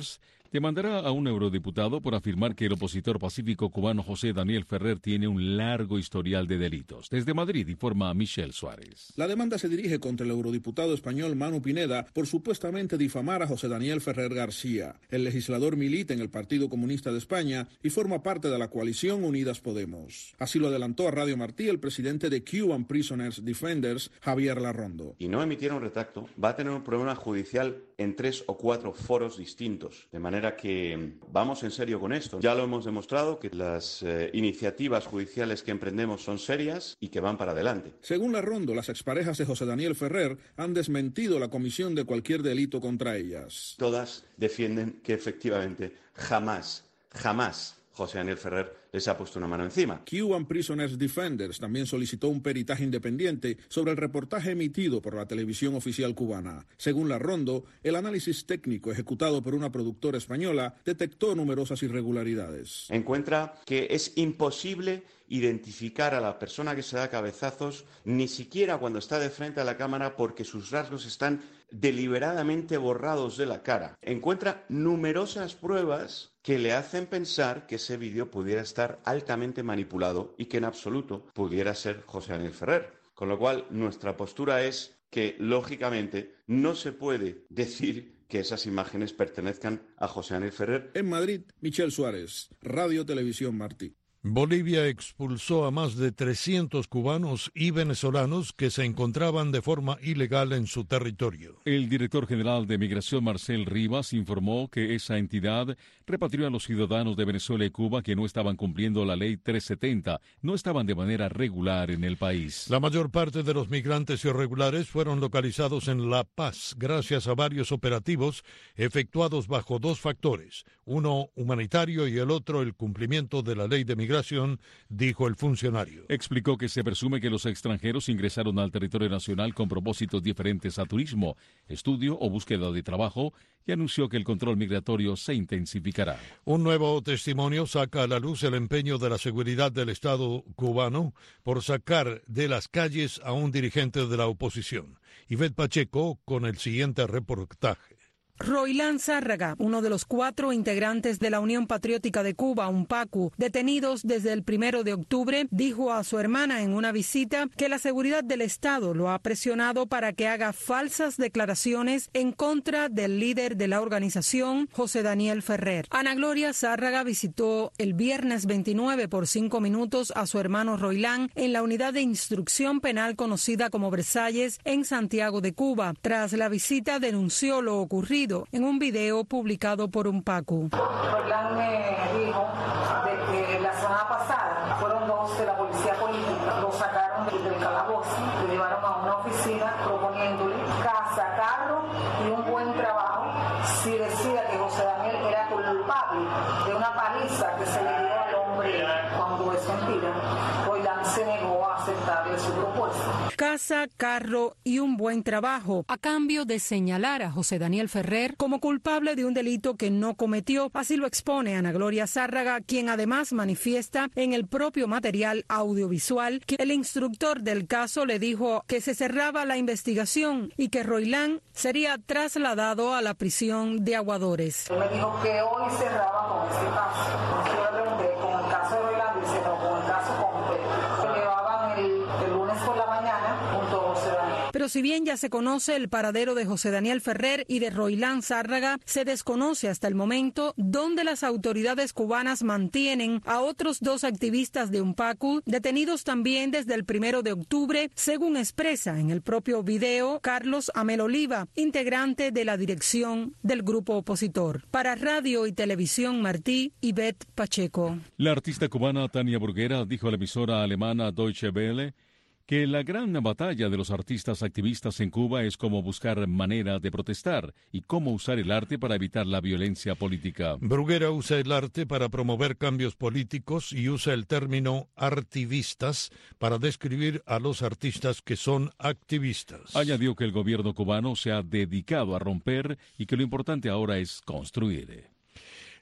demandará a un eurodiputado por afirmar que el opositor pacífico cubano José Daniel Ferrer tiene un largo historial de delitos. Desde Madrid informa Michelle Suárez. La demanda se dirige contra el eurodiputado español Manu Pineda por supuestamente difamar a José Daniel Ferrer García. El legislador milita en el Partido Comunista de España y forma parte de la coalición Unidas Podemos. Así lo adelantó a Radio Martí el presidente de Cuban Prisoners Defenders, Javier Larrondo. Y no emitir un retracto va a tener un problema judicial en tres o cuatro foros distintos. De manera que vamos en serio con esto. Ya lo hemos demostrado que las eh, iniciativas judiciales que emprendemos son serias y que van para adelante. Según Larrondo, las exparejas de José Daniel Ferrer han desmentido la comisión de cualquier delito contra ellas. Todas defienden que efectivamente jamás, jamás José Daniel Ferrer les ha puesto una mano encima. Cuban Prisoners Defenders también solicitó un peritaje independiente sobre el reportaje emitido por la televisión oficial cubana. Según Larrondo, el análisis técnico ejecutado por una productora española detectó numerosas irregularidades. Encuentra que es imposible identificar a la persona que se da cabezazos, ni siquiera cuando está de frente a la cámara, porque sus rasgos están deliberadamente borrados de la cara. Encuentra numerosas pruebas que le hacen pensar que ese vídeo pudiera estar altamente manipulado y que en absoluto pudiera ser José Daniel Ferrer. Con lo cual, nuestra postura es que, lógicamente, no se puede decir que esas imágenes pertenezcan a José Daniel Ferrer. En Madrid, Michelle Suárez, Radio Televisión Martí. Bolivia expulsó a más de trescientos cubanos y venezolanos que se encontraban de forma ilegal en su territorio. El director general de Migración, Marcel Rivas, informó que esa entidad repatrió a los ciudadanos de Venezuela y Cuba que no estaban cumpliendo la ley trescientos setenta, no estaban de manera regular en el país. La mayor parte de los migrantes irregulares fueron localizados en La Paz gracias a varios operativos efectuados bajo dos factores, uno humanitario y el otro el cumplimiento de la ley de migración, dijo el funcionario. Explicó que se presume que los extranjeros ingresaron al territorio nacional con propósitos diferentes a turismo, estudio o búsqueda de trabajo, y anunció que el control migratorio se intensificará. Un nuevo testimonio saca a la luz el empeño de la seguridad del Estado cubano por sacar de las calles a un dirigente de la oposición. Ivette Pacheco con el siguiente reportaje. Roilán Zárraga, uno de los cuatro integrantes de la Unión Patriótica de Cuba, UNPACU, detenidos desde el primero de octubre, dijo a su hermana en una visita que la seguridad del Estado lo ha presionado para que haga falsas declaraciones en contra del líder de la organización, José Daniel Ferrer. Ana Gloria Zárraga visitó el viernes veintinueve por cinco minutos a su hermano Roilán en la unidad de instrucción penal conocida como Versalles en Santiago de Cuba. Tras la visita denunció lo ocurrido en un video publicado por UNPACU. Roilán me dijo de que la semana pasada fueron dos de la policía política, lo sacaron del calabozo, lo llevaron a una oficina proponiéndole casa, carro y un buen trabajo si decía que José Daniel era culpable de una paliza que se le dio al hombre cuando es mentira. Roilán se negó a aceptarle su propuesta. Casa, carro y un buen trabajo, a cambio de señalar a José Daniel Ferrer como culpable de un delito que no cometió. Así lo expone Ana Gloria Zárraga, quien además manifiesta en el propio material audiovisual que el instructor del caso le dijo que se cerraba la investigación y que Roilán sería trasladado a la prisión de Aguadores. Él me dijo que hoy cerraba con este caso. Yo le pregunté, ¿con el caso de Roilán? Dice, no, con el caso completo. Se llevaban el, el lunes por la mañana junto a José Daniel. Pero si bien ya se conoce el paradero de José Daniel Ferrer y de Roilán Zárraga, se desconoce hasta el momento dónde las autoridades cubanas mantienen a otros dos activistas de UNPACU, detenidos también desde el primero de octubre, según expresa en el propio video Carlos Amel Oliva, integrante de la dirección del grupo opositor. Para Radio y Televisión Martí, Ivette Pacheco. La artista cubana Tania Bruguera dijo a la emisora alemana Deutsche Welle que la gran batalla de los artistas activistas en Cuba es cómo buscar manera de protestar y cómo usar el arte para evitar la violencia política. Bruguera usa el arte para promover cambios políticos y usa el término artivistas para describir a los artistas que son activistas. Añadió que el gobierno cubano se ha dedicado a romper y que lo importante ahora es construir.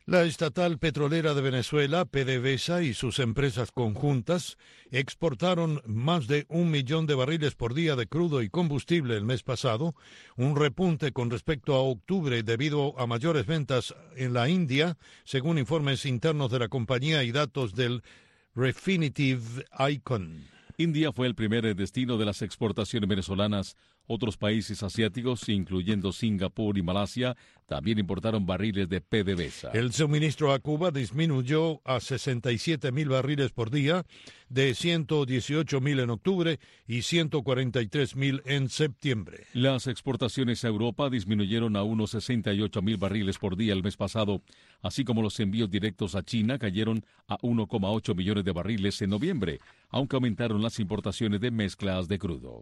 La estatal petrolera de Venezuela, PDVSA, y sus empresas conjuntas exportaron más de un millón de barriles por día de crudo y combustible el mes pasado, un repunte con respecto a octubre debido a mayores ventas en la India, según informes internos de la compañía y datos del Refinitiv Icon. India fue el primer destino de las exportaciones venezolanas. Otros países asiáticos, incluyendo Singapur y Malasia, también importaron barriles de PDVSA. El suministro a Cuba disminuyó a sesenta y siete mil barriles por día, de ciento dieciocho mil en octubre y ciento cuarenta y tres mil en septiembre. Las exportaciones a Europa disminuyeron a unos sesenta y ocho mil barriles por día el mes pasado, así como los envíos directos a China cayeron a uno coma ocho millones de barriles en noviembre, aunque aumentaron las importaciones de mezclas de crudo.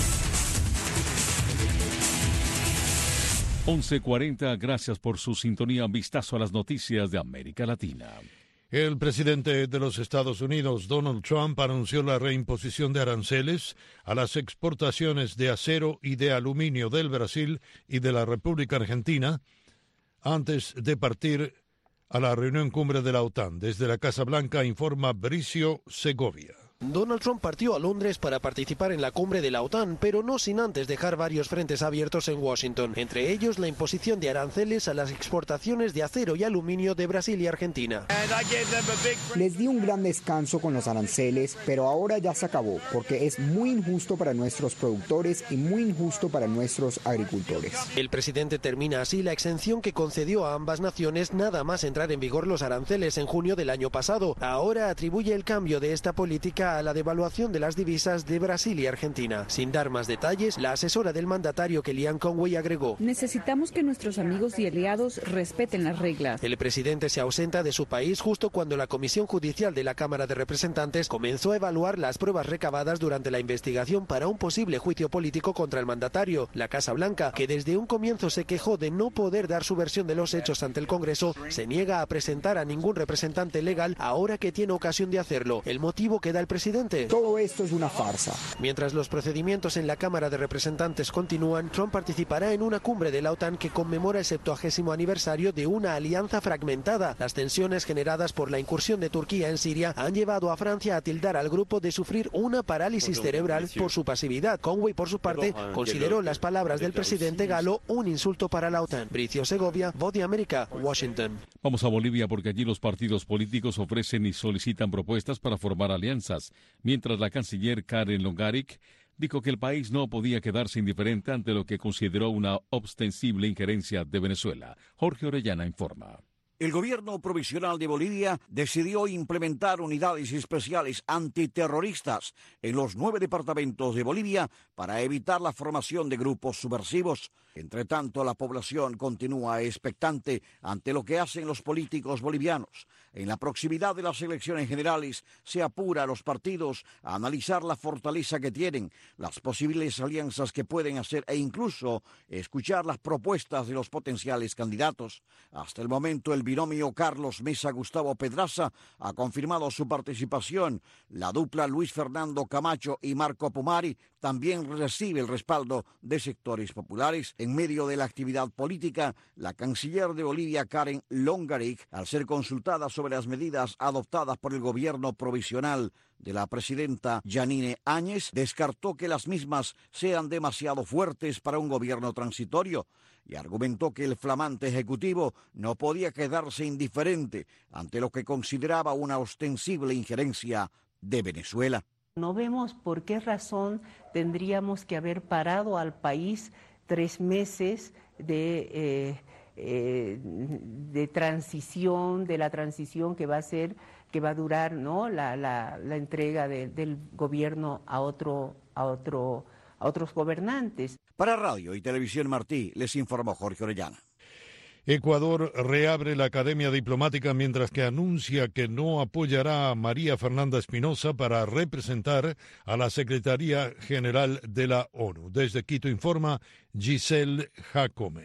once cuarenta, gracias por su sintonía. Un vistazo a las noticias de América Latina. El presidente de los Estados Unidos, Donald Trump, anunció la reimposición de aranceles a las exportaciones de acero y de aluminio del Brasil y de la República Argentina antes de partir a la reunión cumbre de la OTAN. Desde la Casa Blanca informa Bricio Segovia. Donald Trump partió a Londres para participar en la cumbre de la OTAN, pero no sin antes dejar varios frentes abiertos en Washington, entre ellos la imposición de aranceles a las exportaciones de acero y aluminio de Brasil y Argentina. Les di un gran descanso con los aranceles, pero ahora ya se acabó, porque es muy injusto para nuestros productores y muy injusto para nuestros agricultores. El presidente termina así la exención que concedió a ambas naciones nada más entrar en vigor los aranceles en junio del año pasado. Ahora atribuye el cambio de esta política a la devaluación de las divisas de Brasil y Argentina. Sin dar más detalles, la asesora del mandatario, Kellyanne Conway, agregó: necesitamos que nuestros amigos y aliados respeten las reglas. El presidente se ausenta de su país justo cuando la Comisión Judicial de la Cámara de Representantes comenzó a evaluar las pruebas recabadas durante la investigación para un posible juicio político contra el mandatario. La Casa Blanca, que desde un comienzo se quejó de no poder dar su versión de los hechos ante el Congreso, se niega a presentar a ningún representante legal ahora que tiene ocasión de hacerlo. El motivo que da el presidente: todo esto es una farsa. Mientras los procedimientos en la Cámara de Representantes continúan, Trump participará en una cumbre de la OTAN que conmemora el septuagésimo aniversario de una alianza fragmentada. Las tensiones generadas por la incursión de Turquía en Siria han llevado a Francia a tildar al grupo de sufrir una parálisis cerebral por su pasividad. Conway, por su parte, consideró las palabras del presidente galo un insulto para la OTAN. Bricio Segovia, Voz de América, Washington. Vamos a Bolivia porque allí los partidos políticos ofrecen y solicitan propuestas para formar alianzas, mientras la canciller Karen Longaric dijo que el país no podía quedarse indiferente ante lo que consideró una ostensible injerencia de Venezuela. Jorge Orellana informa. El gobierno provisional de Bolivia decidió implementar unidades especiales antiterroristas en los nueve departamentos de Bolivia para evitar la formación de grupos subversivos. Entre tanto, la población continúa expectante ante lo que hacen los políticos bolivianos. En la proximidad de las elecciones generales se apura a los partidos a analizar la fortaleza que tienen, las posibles alianzas que pueden hacer e incluso escuchar las propuestas de los potenciales candidatos. Hasta el momento, el binomio Carlos Mesa-Gustavo Pedraza ha confirmado su participación. La dupla Luis Fernando Camacho y Marco Pumari también recibe el respaldo de sectores populares. En medio de la actividad política, la canciller de Bolivia, Karen Longaric, al ser consultada sobre las medidas adoptadas por el gobierno provisional de la presidenta Yanine Áñez, descartó que las mismas sean demasiado fuertes para un gobierno transitorio y argumentó que el flamante ejecutivo no podía quedarse indiferente ante lo que consideraba una ostensible injerencia de Venezuela. No vemos por qué razón tendríamos que haber parado al país tres meses de, eh, eh, de transición, de la transición que va a ser, que va a durar, ¿no? la, la, la entrega de, del gobierno a otro, a otro, a otros gobernantes. Para Radio y Televisión Martí, les informó Jorge Orellana. Ecuador reabre la Academia Diplomática mientras que anuncia que no apoyará a María Fernanda Espinosa para representar a la Secretaría General de la ONU. Desde Quito informa Giselle Jacome.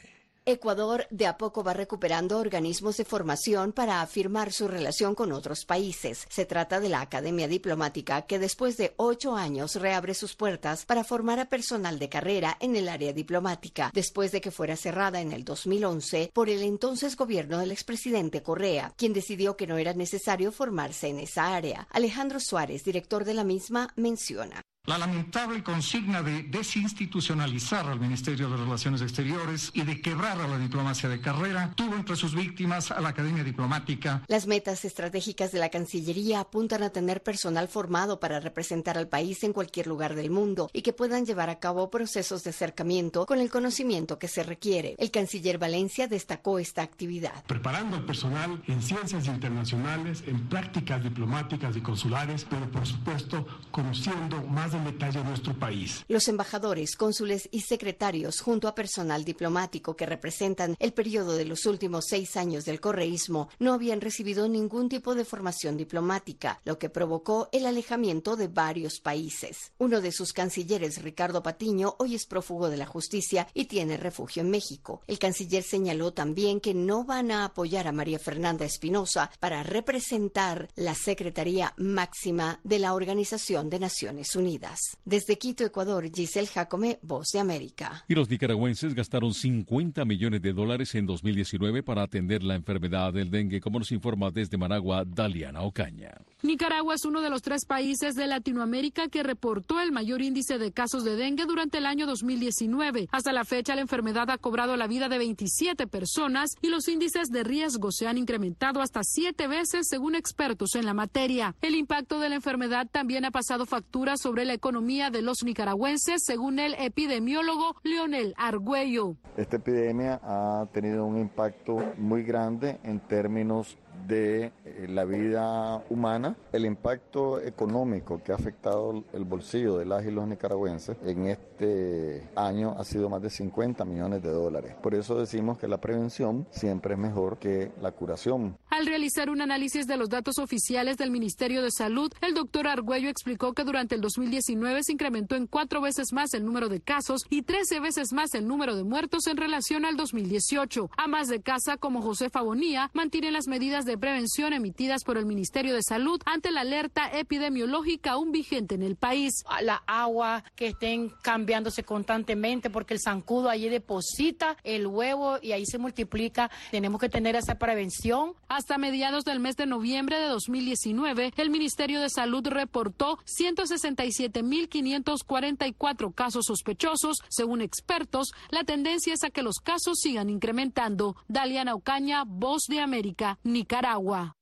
Ecuador de a poco va recuperando organismos de formación para afirmar su relación con otros países. Se trata de la Academia Diplomática, que después de ocho años reabre sus puertas para formar a personal de carrera en el área diplomática, después de que fuera cerrada en el dos mil once por el entonces gobierno del expresidente Correa, quien decidió que no era necesario formarse en esa área. Alejandro Suárez, director de la misma, menciona: la lamentable consigna de desinstitucionalizar al Ministerio de Relaciones Exteriores y de quebrar a la diplomacia de carrera tuvo entre sus víctimas a la Academia Diplomática. Las metas estratégicas de la Cancillería apuntan a tener personal formado para representar al país en cualquier lugar del mundo y que puedan llevar a cabo procesos de acercamiento con el conocimiento que se requiere. El canciller Valencia destacó esta actividad. Preparando al personal en ciencias internacionales, en prácticas diplomáticas y consulares, pero por supuesto conociendo más en detalle nuestro país. Los embajadores, cónsules y secretarios, junto a personal diplomático que representan el periodo de los últimos seis años del correísmo, no habían recibido ningún tipo de formación diplomática, lo que provocó el alejamiento de varios países. Uno de sus cancilleres, Ricardo Patiño, hoy es prófugo de la justicia y tiene refugio en México. El canciller señaló también que no van a apoyar a María Fernanda Espinosa para representar la Secretaría Máxima de la Organización de Naciones Unidas. Desde Quito, Ecuador, Giselle Jacome, Voz de América. Y los nicaragüenses gastaron cincuenta millones de dólares en dos mil diecinueve para atender la enfermedad del dengue, como nos informa desde Managua, Daliana Ocaña. Nicaragua es uno de los tres países de Latinoamérica que reportó el mayor índice de casos de dengue durante el año dos mil diecinueve. Hasta la fecha, la enfermedad ha cobrado la vida de veintisiete personas y los índices de riesgo se han incrementado hasta siete veces, según expertos en la materia. El impacto de la enfermedad también ha pasado factura sobre la economía de los nicaragüenses, según el epidemiólogo Leonel Argüello. Esta epidemia ha tenido un impacto muy grande en términos de la vida humana, el impacto económico que ha afectado el bolsillo de las y los nicaragüenses en este año ha sido más de cincuenta millones de dólares. Por eso decimos que la prevención siempre es mejor que la curación. Al realizar un análisis de los datos oficiales del Ministerio de Salud, el doctor Argüello explicó que durante el dos mil diecinueve se incrementó en cuatro veces más el número de casos y trece veces más el número de muertos en relación al dos mil dieciocho. Amas de casa como Josefa Bonilla mantienen las medidas de prevención emitidas por el Ministerio de Salud ante la alerta epidemiológica aún vigente en el país. La agua que estén cambiándose constantemente porque el zancudo allí deposita el huevo y ahí se multiplica. Tenemos que tener esa prevención. Hasta mediados del mes de noviembre de dos mil diecinueve, el Ministerio de Salud reportó ciento sesenta y siete mil quinientos cuarenta y cuatro casos sospechosos. Según expertos, la tendencia es a que los casos sigan incrementando. Daliana Ocaña, Voz de América, Nicaragua.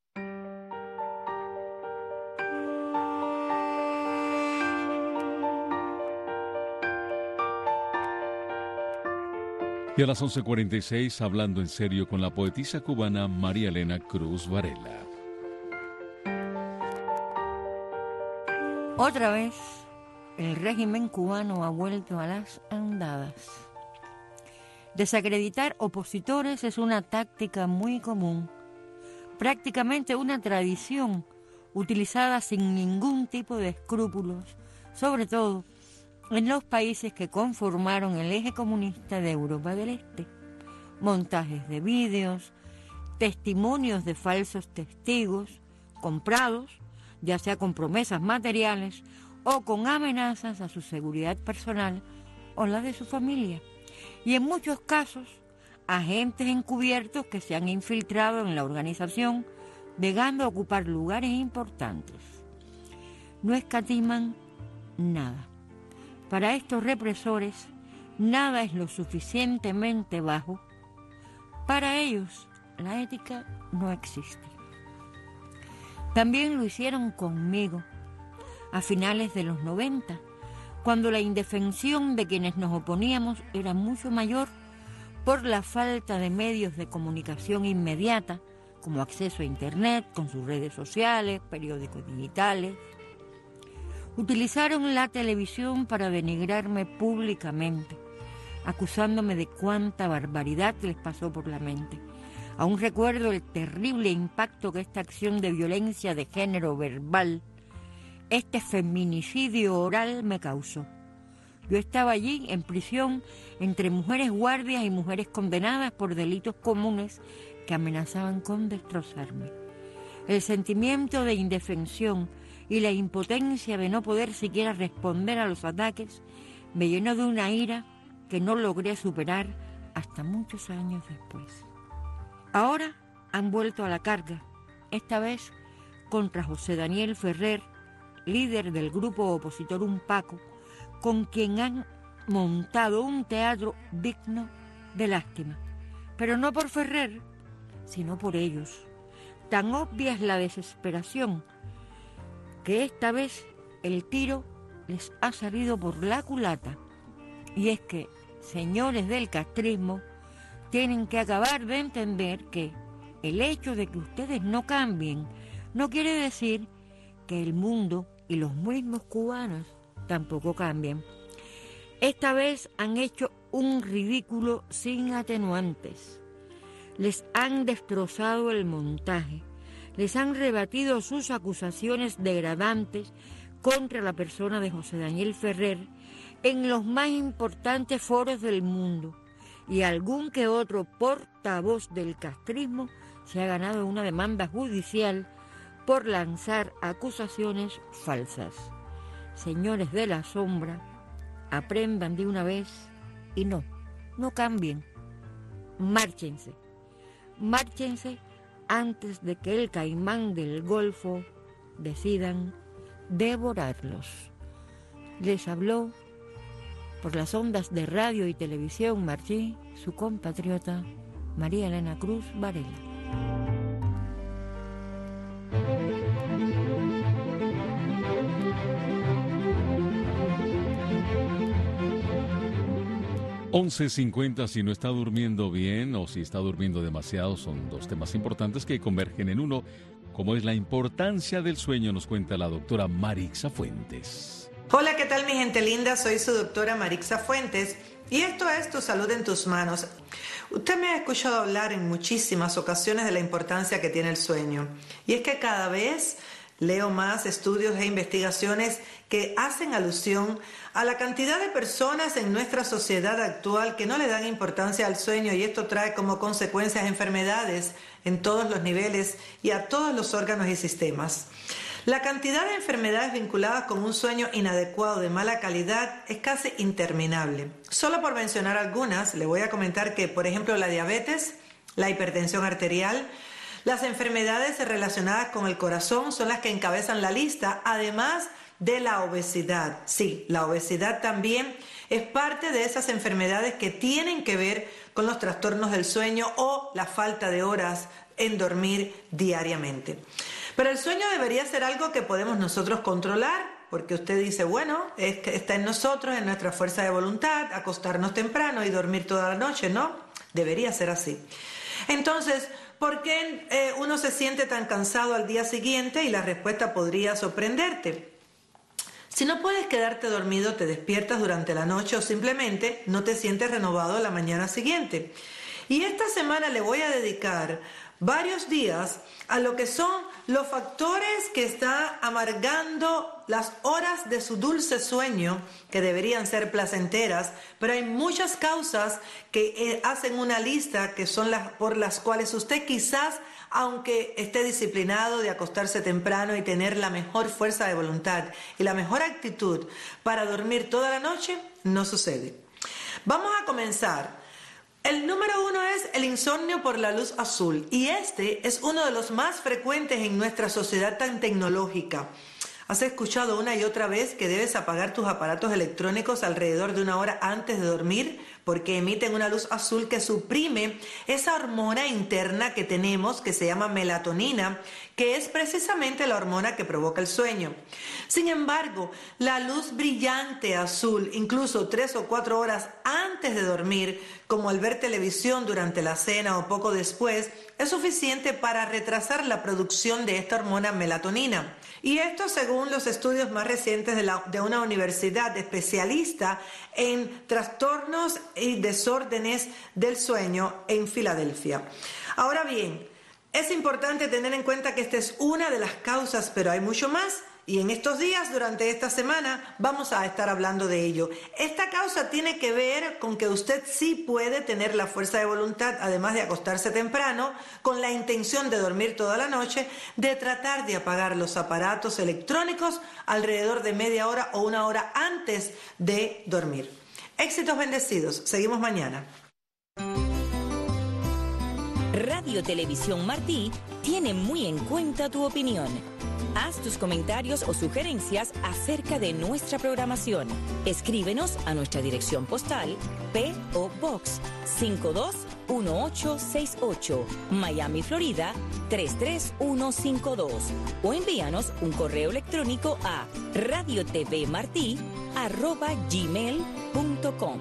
Y a las once cuarenta y seis, hablando en serio con la poetisa cubana María Elena Cruz Varela. Otra vez, el régimen cubano ha vuelto a las andadas. Desacreditar opositores es una táctica muy común, prácticamente una tradición utilizada sin ningún tipo de escrúpulos, sobre todo en los países que conformaron el eje comunista de Europa del Este. Montajes de vídeos, testimonios de falsos testigos, comprados, ya sea con promesas materiales o con amenazas a su seguridad personal o la de su familia. Y en muchos casos, agentes encubiertos que se han infiltrado en la organización, llegando a ocupar lugares importantes. No escatiman nada. Para estos represores, nada es lo suficientemente bajo. Para ellos, la ética no existe. También lo hicieron conmigo, a finales de los noventa, cuando la indefensión de quienes nos oponíamos era mucho mayor por la falta de medios de comunicación inmediata, como acceso a Internet, con sus redes sociales, periódicos digitales. Utilizaron la televisión para denigrarme públicamente, acusándome de cuánta barbaridad les pasó por la mente. Aún recuerdo el terrible impacto que esta acción de violencia de género verbal, este feminicidio oral me causó. Yo estaba allí en prisión entre mujeres guardias y mujeres condenadas por delitos comunes que amenazaban con destrozarme. El sentimiento de indefensión y la impotencia de no poder siquiera responder a los ataques me llenó de una ira que no logré superar hasta muchos años después. Ahora han vuelto a la carga, esta vez contra José Daniel Ferrer, líder del grupo opositor Unpaco, con quien han montado un teatro digno de lástima. Pero no por Ferrer, sino por ellos. Tan obvia es la desesperación que esta vez el tiro les ha salido por la culata. Y es que, señores del castrismo, tienen que acabar de entender que el hecho de que ustedes no cambien no quiere decir que el mundo y los mismos cubanos tampoco cambian. Esta vez han hecho un ridículo sin atenuantes. Les han destrozado el montaje, les han rebatido sus acusaciones degradantes contra la persona de José Daniel Ferrer en los más importantes foros del mundo, y algún que otro portavoz del castrismo se ha ganado una demanda judicial por lanzar acusaciones falsas. Señores de la sombra, aprendan de una vez y no, no cambien. Márchense, márchense antes de que el caimán del Golfo decidan devorarlos. Les habló por las ondas de radio y televisión Martí, su compatriota María Elena Cruz Varela. once cincuenta, si no está durmiendo bien o si está durmiendo demasiado, son dos temas importantes que convergen en uno, como es la importancia del sueño, nos cuenta la doctora Marixa Fuentes. Hola, ¿qué tal mi gente linda? Soy su doctora Marixa Fuentes y esto es Tu Salud en Tus Manos. Usted me ha escuchado hablar en muchísimas ocasiones de la importancia que tiene el sueño, y es que cada vez leo más estudios e investigaciones que hacen alusión a la cantidad de personas en nuestra sociedad actual que no le dan importancia al sueño, y esto trae como consecuencias enfermedades en todos los niveles y a todos los órganos y sistemas. La cantidad de enfermedades vinculadas con un sueño inadecuado de mala calidad es casi interminable. Solo por mencionar algunas, le voy a comentar que, por ejemplo, la diabetes, la hipertensión arterial, las enfermedades relacionadas con el corazón son las que encabezan la lista, además de la obesidad. Sí, la obesidad también es parte de esas enfermedades que tienen que ver con los trastornos del sueño o la falta de horas en dormir diariamente. Pero el sueño debería ser algo que podemos nosotros controlar, porque usted dice, bueno, es que está en nosotros, en nuestra fuerza de voluntad, acostarnos temprano y dormir toda la noche, ¿no? Debería ser así. Entonces, ¿por qué eh, uno se siente tan cansado al día siguiente? Y la respuesta podría sorprenderte. Si no puedes quedarte dormido, te despiertas durante la noche o simplemente no te sientes renovado a la mañana siguiente. Y esta semana le voy a dedicar varios días a lo que son los factores que están amargando las horas de su dulce sueño, que deberían ser placenteras, pero hay muchas causas que eh, hacen una lista que son las por las cuales usted quizás, aunque esté disciplinado de acostarse temprano y tener la mejor fuerza de voluntad y la mejor actitud para dormir toda la noche, no sucede. Vamos a comenzar. El número uno es el insomnio por la luz azul, y este es uno de los más frecuentes en nuestra sociedad tan tecnológica. ¿Has escuchado una y otra vez que debes apagar tus aparatos electrónicos alrededor de una hora antes de dormir porque emiten una luz azul que suprime esa hormona interna que tenemos que se llama melatonina, que es precisamente la hormona que provoca el sueño? Sin embargo, la luz brillante azul, incluso tres o cuatro horas antes de dormir, como al ver televisión durante la cena o poco después, es suficiente para retrasar la producción de esta hormona melatonina. Y esto según los estudios más recientes de, la, de una universidad especialista en trastornos y desórdenes del sueño en Filadelfia. Ahora bien, Es importante tener en cuenta que esta es una de las causas, pero hay mucho más. Y en estos días, durante esta semana, vamos a estar hablando de ello. Esta causa tiene que ver con que usted sí puede tener la fuerza de voluntad, además de acostarse temprano, con la intención de dormir toda la noche, de tratar de apagar los aparatos electrónicos alrededor de media hora o una hora antes de dormir. Éxitos bendecidos. Seguimos mañana. Radio Televisión Martí tiene muy en cuenta tu opinión. Haz tus comentarios o sugerencias acerca de nuestra programación. Escríbenos a nuestra dirección postal P O Box cinco dos uno ocho seis ocho, Miami, Florida tres tres uno cinco dos, o envíanos un correo electrónico a radiotvmartí arroba gmail punto com.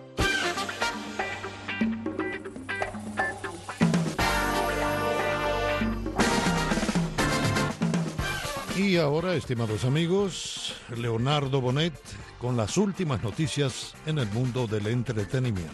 Y ahora, estimados amigos, Leonardo Bonet con las últimas noticias en el mundo del entretenimiento.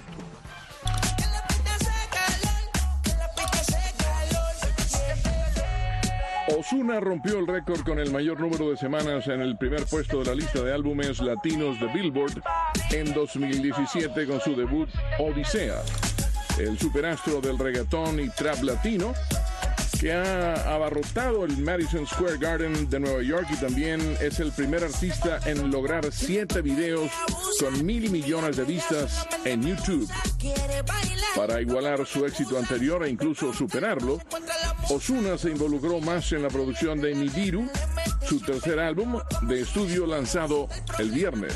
Ozuna rompió el récord con el mayor número de semanas en el primer puesto de la lista de álbumes latinos de Billboard en dos mil diecisiete con su debut Odisea. El superastro del reggaetón y trap latino, que ha abarrotado el Madison Square Garden de Nueva York, y también es el primer artista en lograr siete videos con mil millones de vistas en YouTube. Para igualar su éxito anterior e incluso superarlo, Ozuna se involucró más en la producción de Nibiru, su tercer álbum de estudio lanzado el viernes.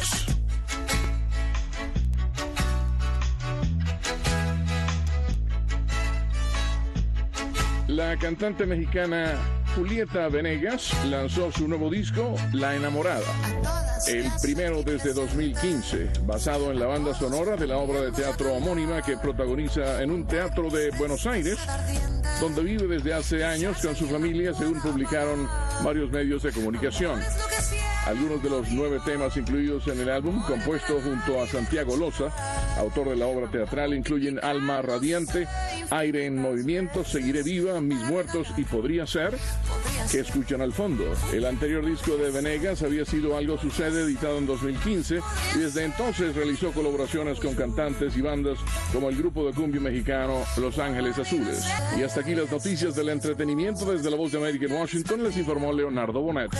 La cantante mexicana Julieta Venegas lanzó su nuevo disco, La Enamorada, el primero desde dos mil quince, basado en la banda sonora de la obra de teatro homónima que protagoniza en un teatro de Buenos Aires, donde vive desde hace años con su familia, según publicaron varios medios de comunicación. Algunos de los nueve temas incluidos en el álbum, compuesto junto a Santiago Loza, autor de la obra teatral, incluyen Alma Radiante, Aire en Movimiento, Seguiré Viva, Mis Muertos y Podría Ser, que escuchan al fondo. El anterior disco de Venegas había sido Algo Sucede, editado en dos mil quince, y desde entonces realizó colaboraciones con cantantes y bandas como el grupo de cumbia mexicano Los Ángeles Azules. Y hasta aquí las noticias del entretenimiento. Desde La Voz de América en Washington les informó Leonardo Bonet.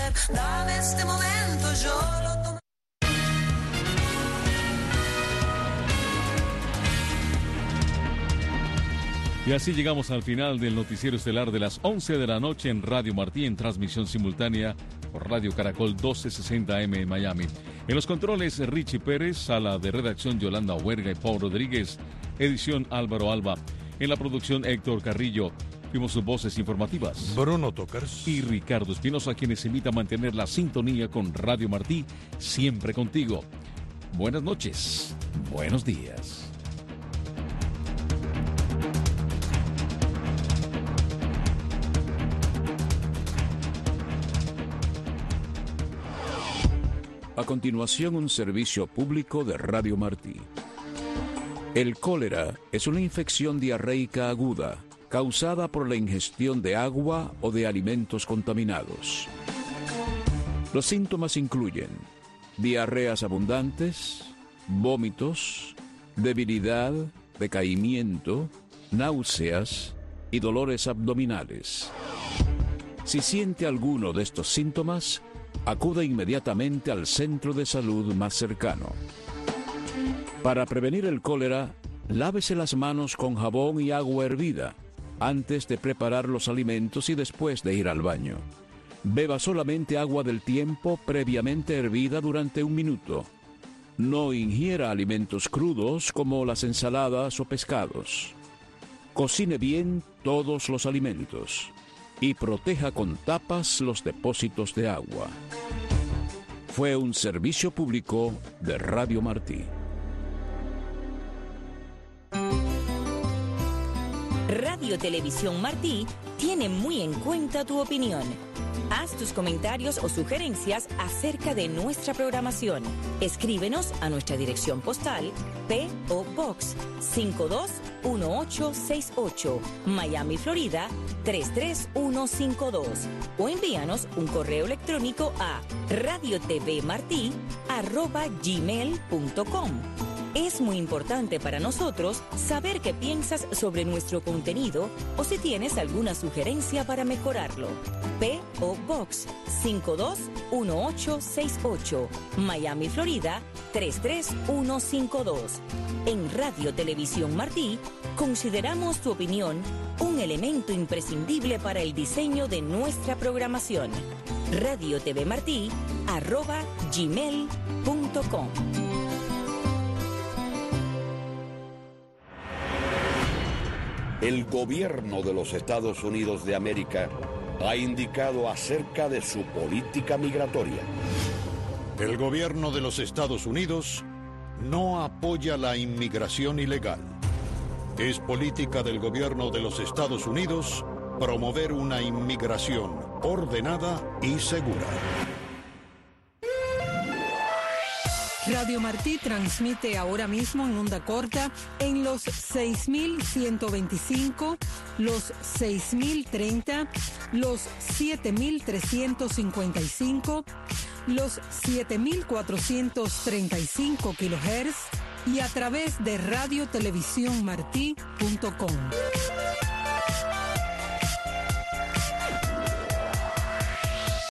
Y así llegamos al final del noticiero estelar de las once de la noche en Radio Martí, en transmisión simultánea por Radio Caracol doce sesenta eme en Miami. En los controles, Richie Pérez, sala de redacción Yolanda Huerga y Paul Rodríguez, edición Álvaro Alba. En la producción, Héctor Carrillo. Fuimos sus voces informativas, Bruno Tocars y Ricardo Espinosa, quienes invitan a mantener la sintonía con Radio Martí, siempre contigo. Buenas noches, buenos días. A continuación, un servicio público de Radio Martí. El cólera es una infección diarreica aguda causada por la ingestión de agua o de alimentos contaminados. Los síntomas incluyen diarreas abundantes, vómitos, debilidad, decaimiento, náuseas y dolores abdominales. Si siente alguno de estos síntomas, acuda inmediatamente al centro de salud más cercano. Para prevenir el cólera, lávese las manos con jabón y agua hervida antes de preparar los alimentos y después de ir al baño. Beba solamente agua del tiempo previamente hervida durante un minuto. No ingiera alimentos crudos como las ensaladas o pescados. Cocine bien todos los alimentos y proteja con tapas los depósitos de agua. Fue un servicio público de Radio Martí. Radio Televisión Martí tiene muy en cuenta tu opinión. Haz tus comentarios o sugerencias acerca de nuestra programación. Escríbenos a nuestra dirección postal P O Box cinco dos uno ocho seis ocho, Miami, Florida tres tres uno cinco dos, o envíanos un correo electrónico a radiotvmarti arroba gmail punto com. Es muy importante para nosotros saber qué piensas sobre nuestro contenido o si tienes alguna sugerencia para mejorarlo. P O Box cinco dos uno ocho seis ocho, Miami, Florida tres tres uno cinco dos. En Radio Televisión Martí consideramos tu opinión un elemento imprescindible para el diseño de nuestra programación. radiotvmarti arroba gmail punto com. El gobierno de los Estados Unidos de América ha indicado acerca de su política migratoria. El gobierno de los Estados Unidos no apoya la inmigración ilegal. Es política del gobierno de los Estados Unidos promover una inmigración ordenada y segura. Radio Martí transmite ahora mismo en onda corta en los seis mil ciento veinticinco, los seis mil treinta, los siete mil trescientos cincuenta y cinco, los siete mil cuatrocientos treinta y cinco kilohertz y a través de radio televisión martí punto com.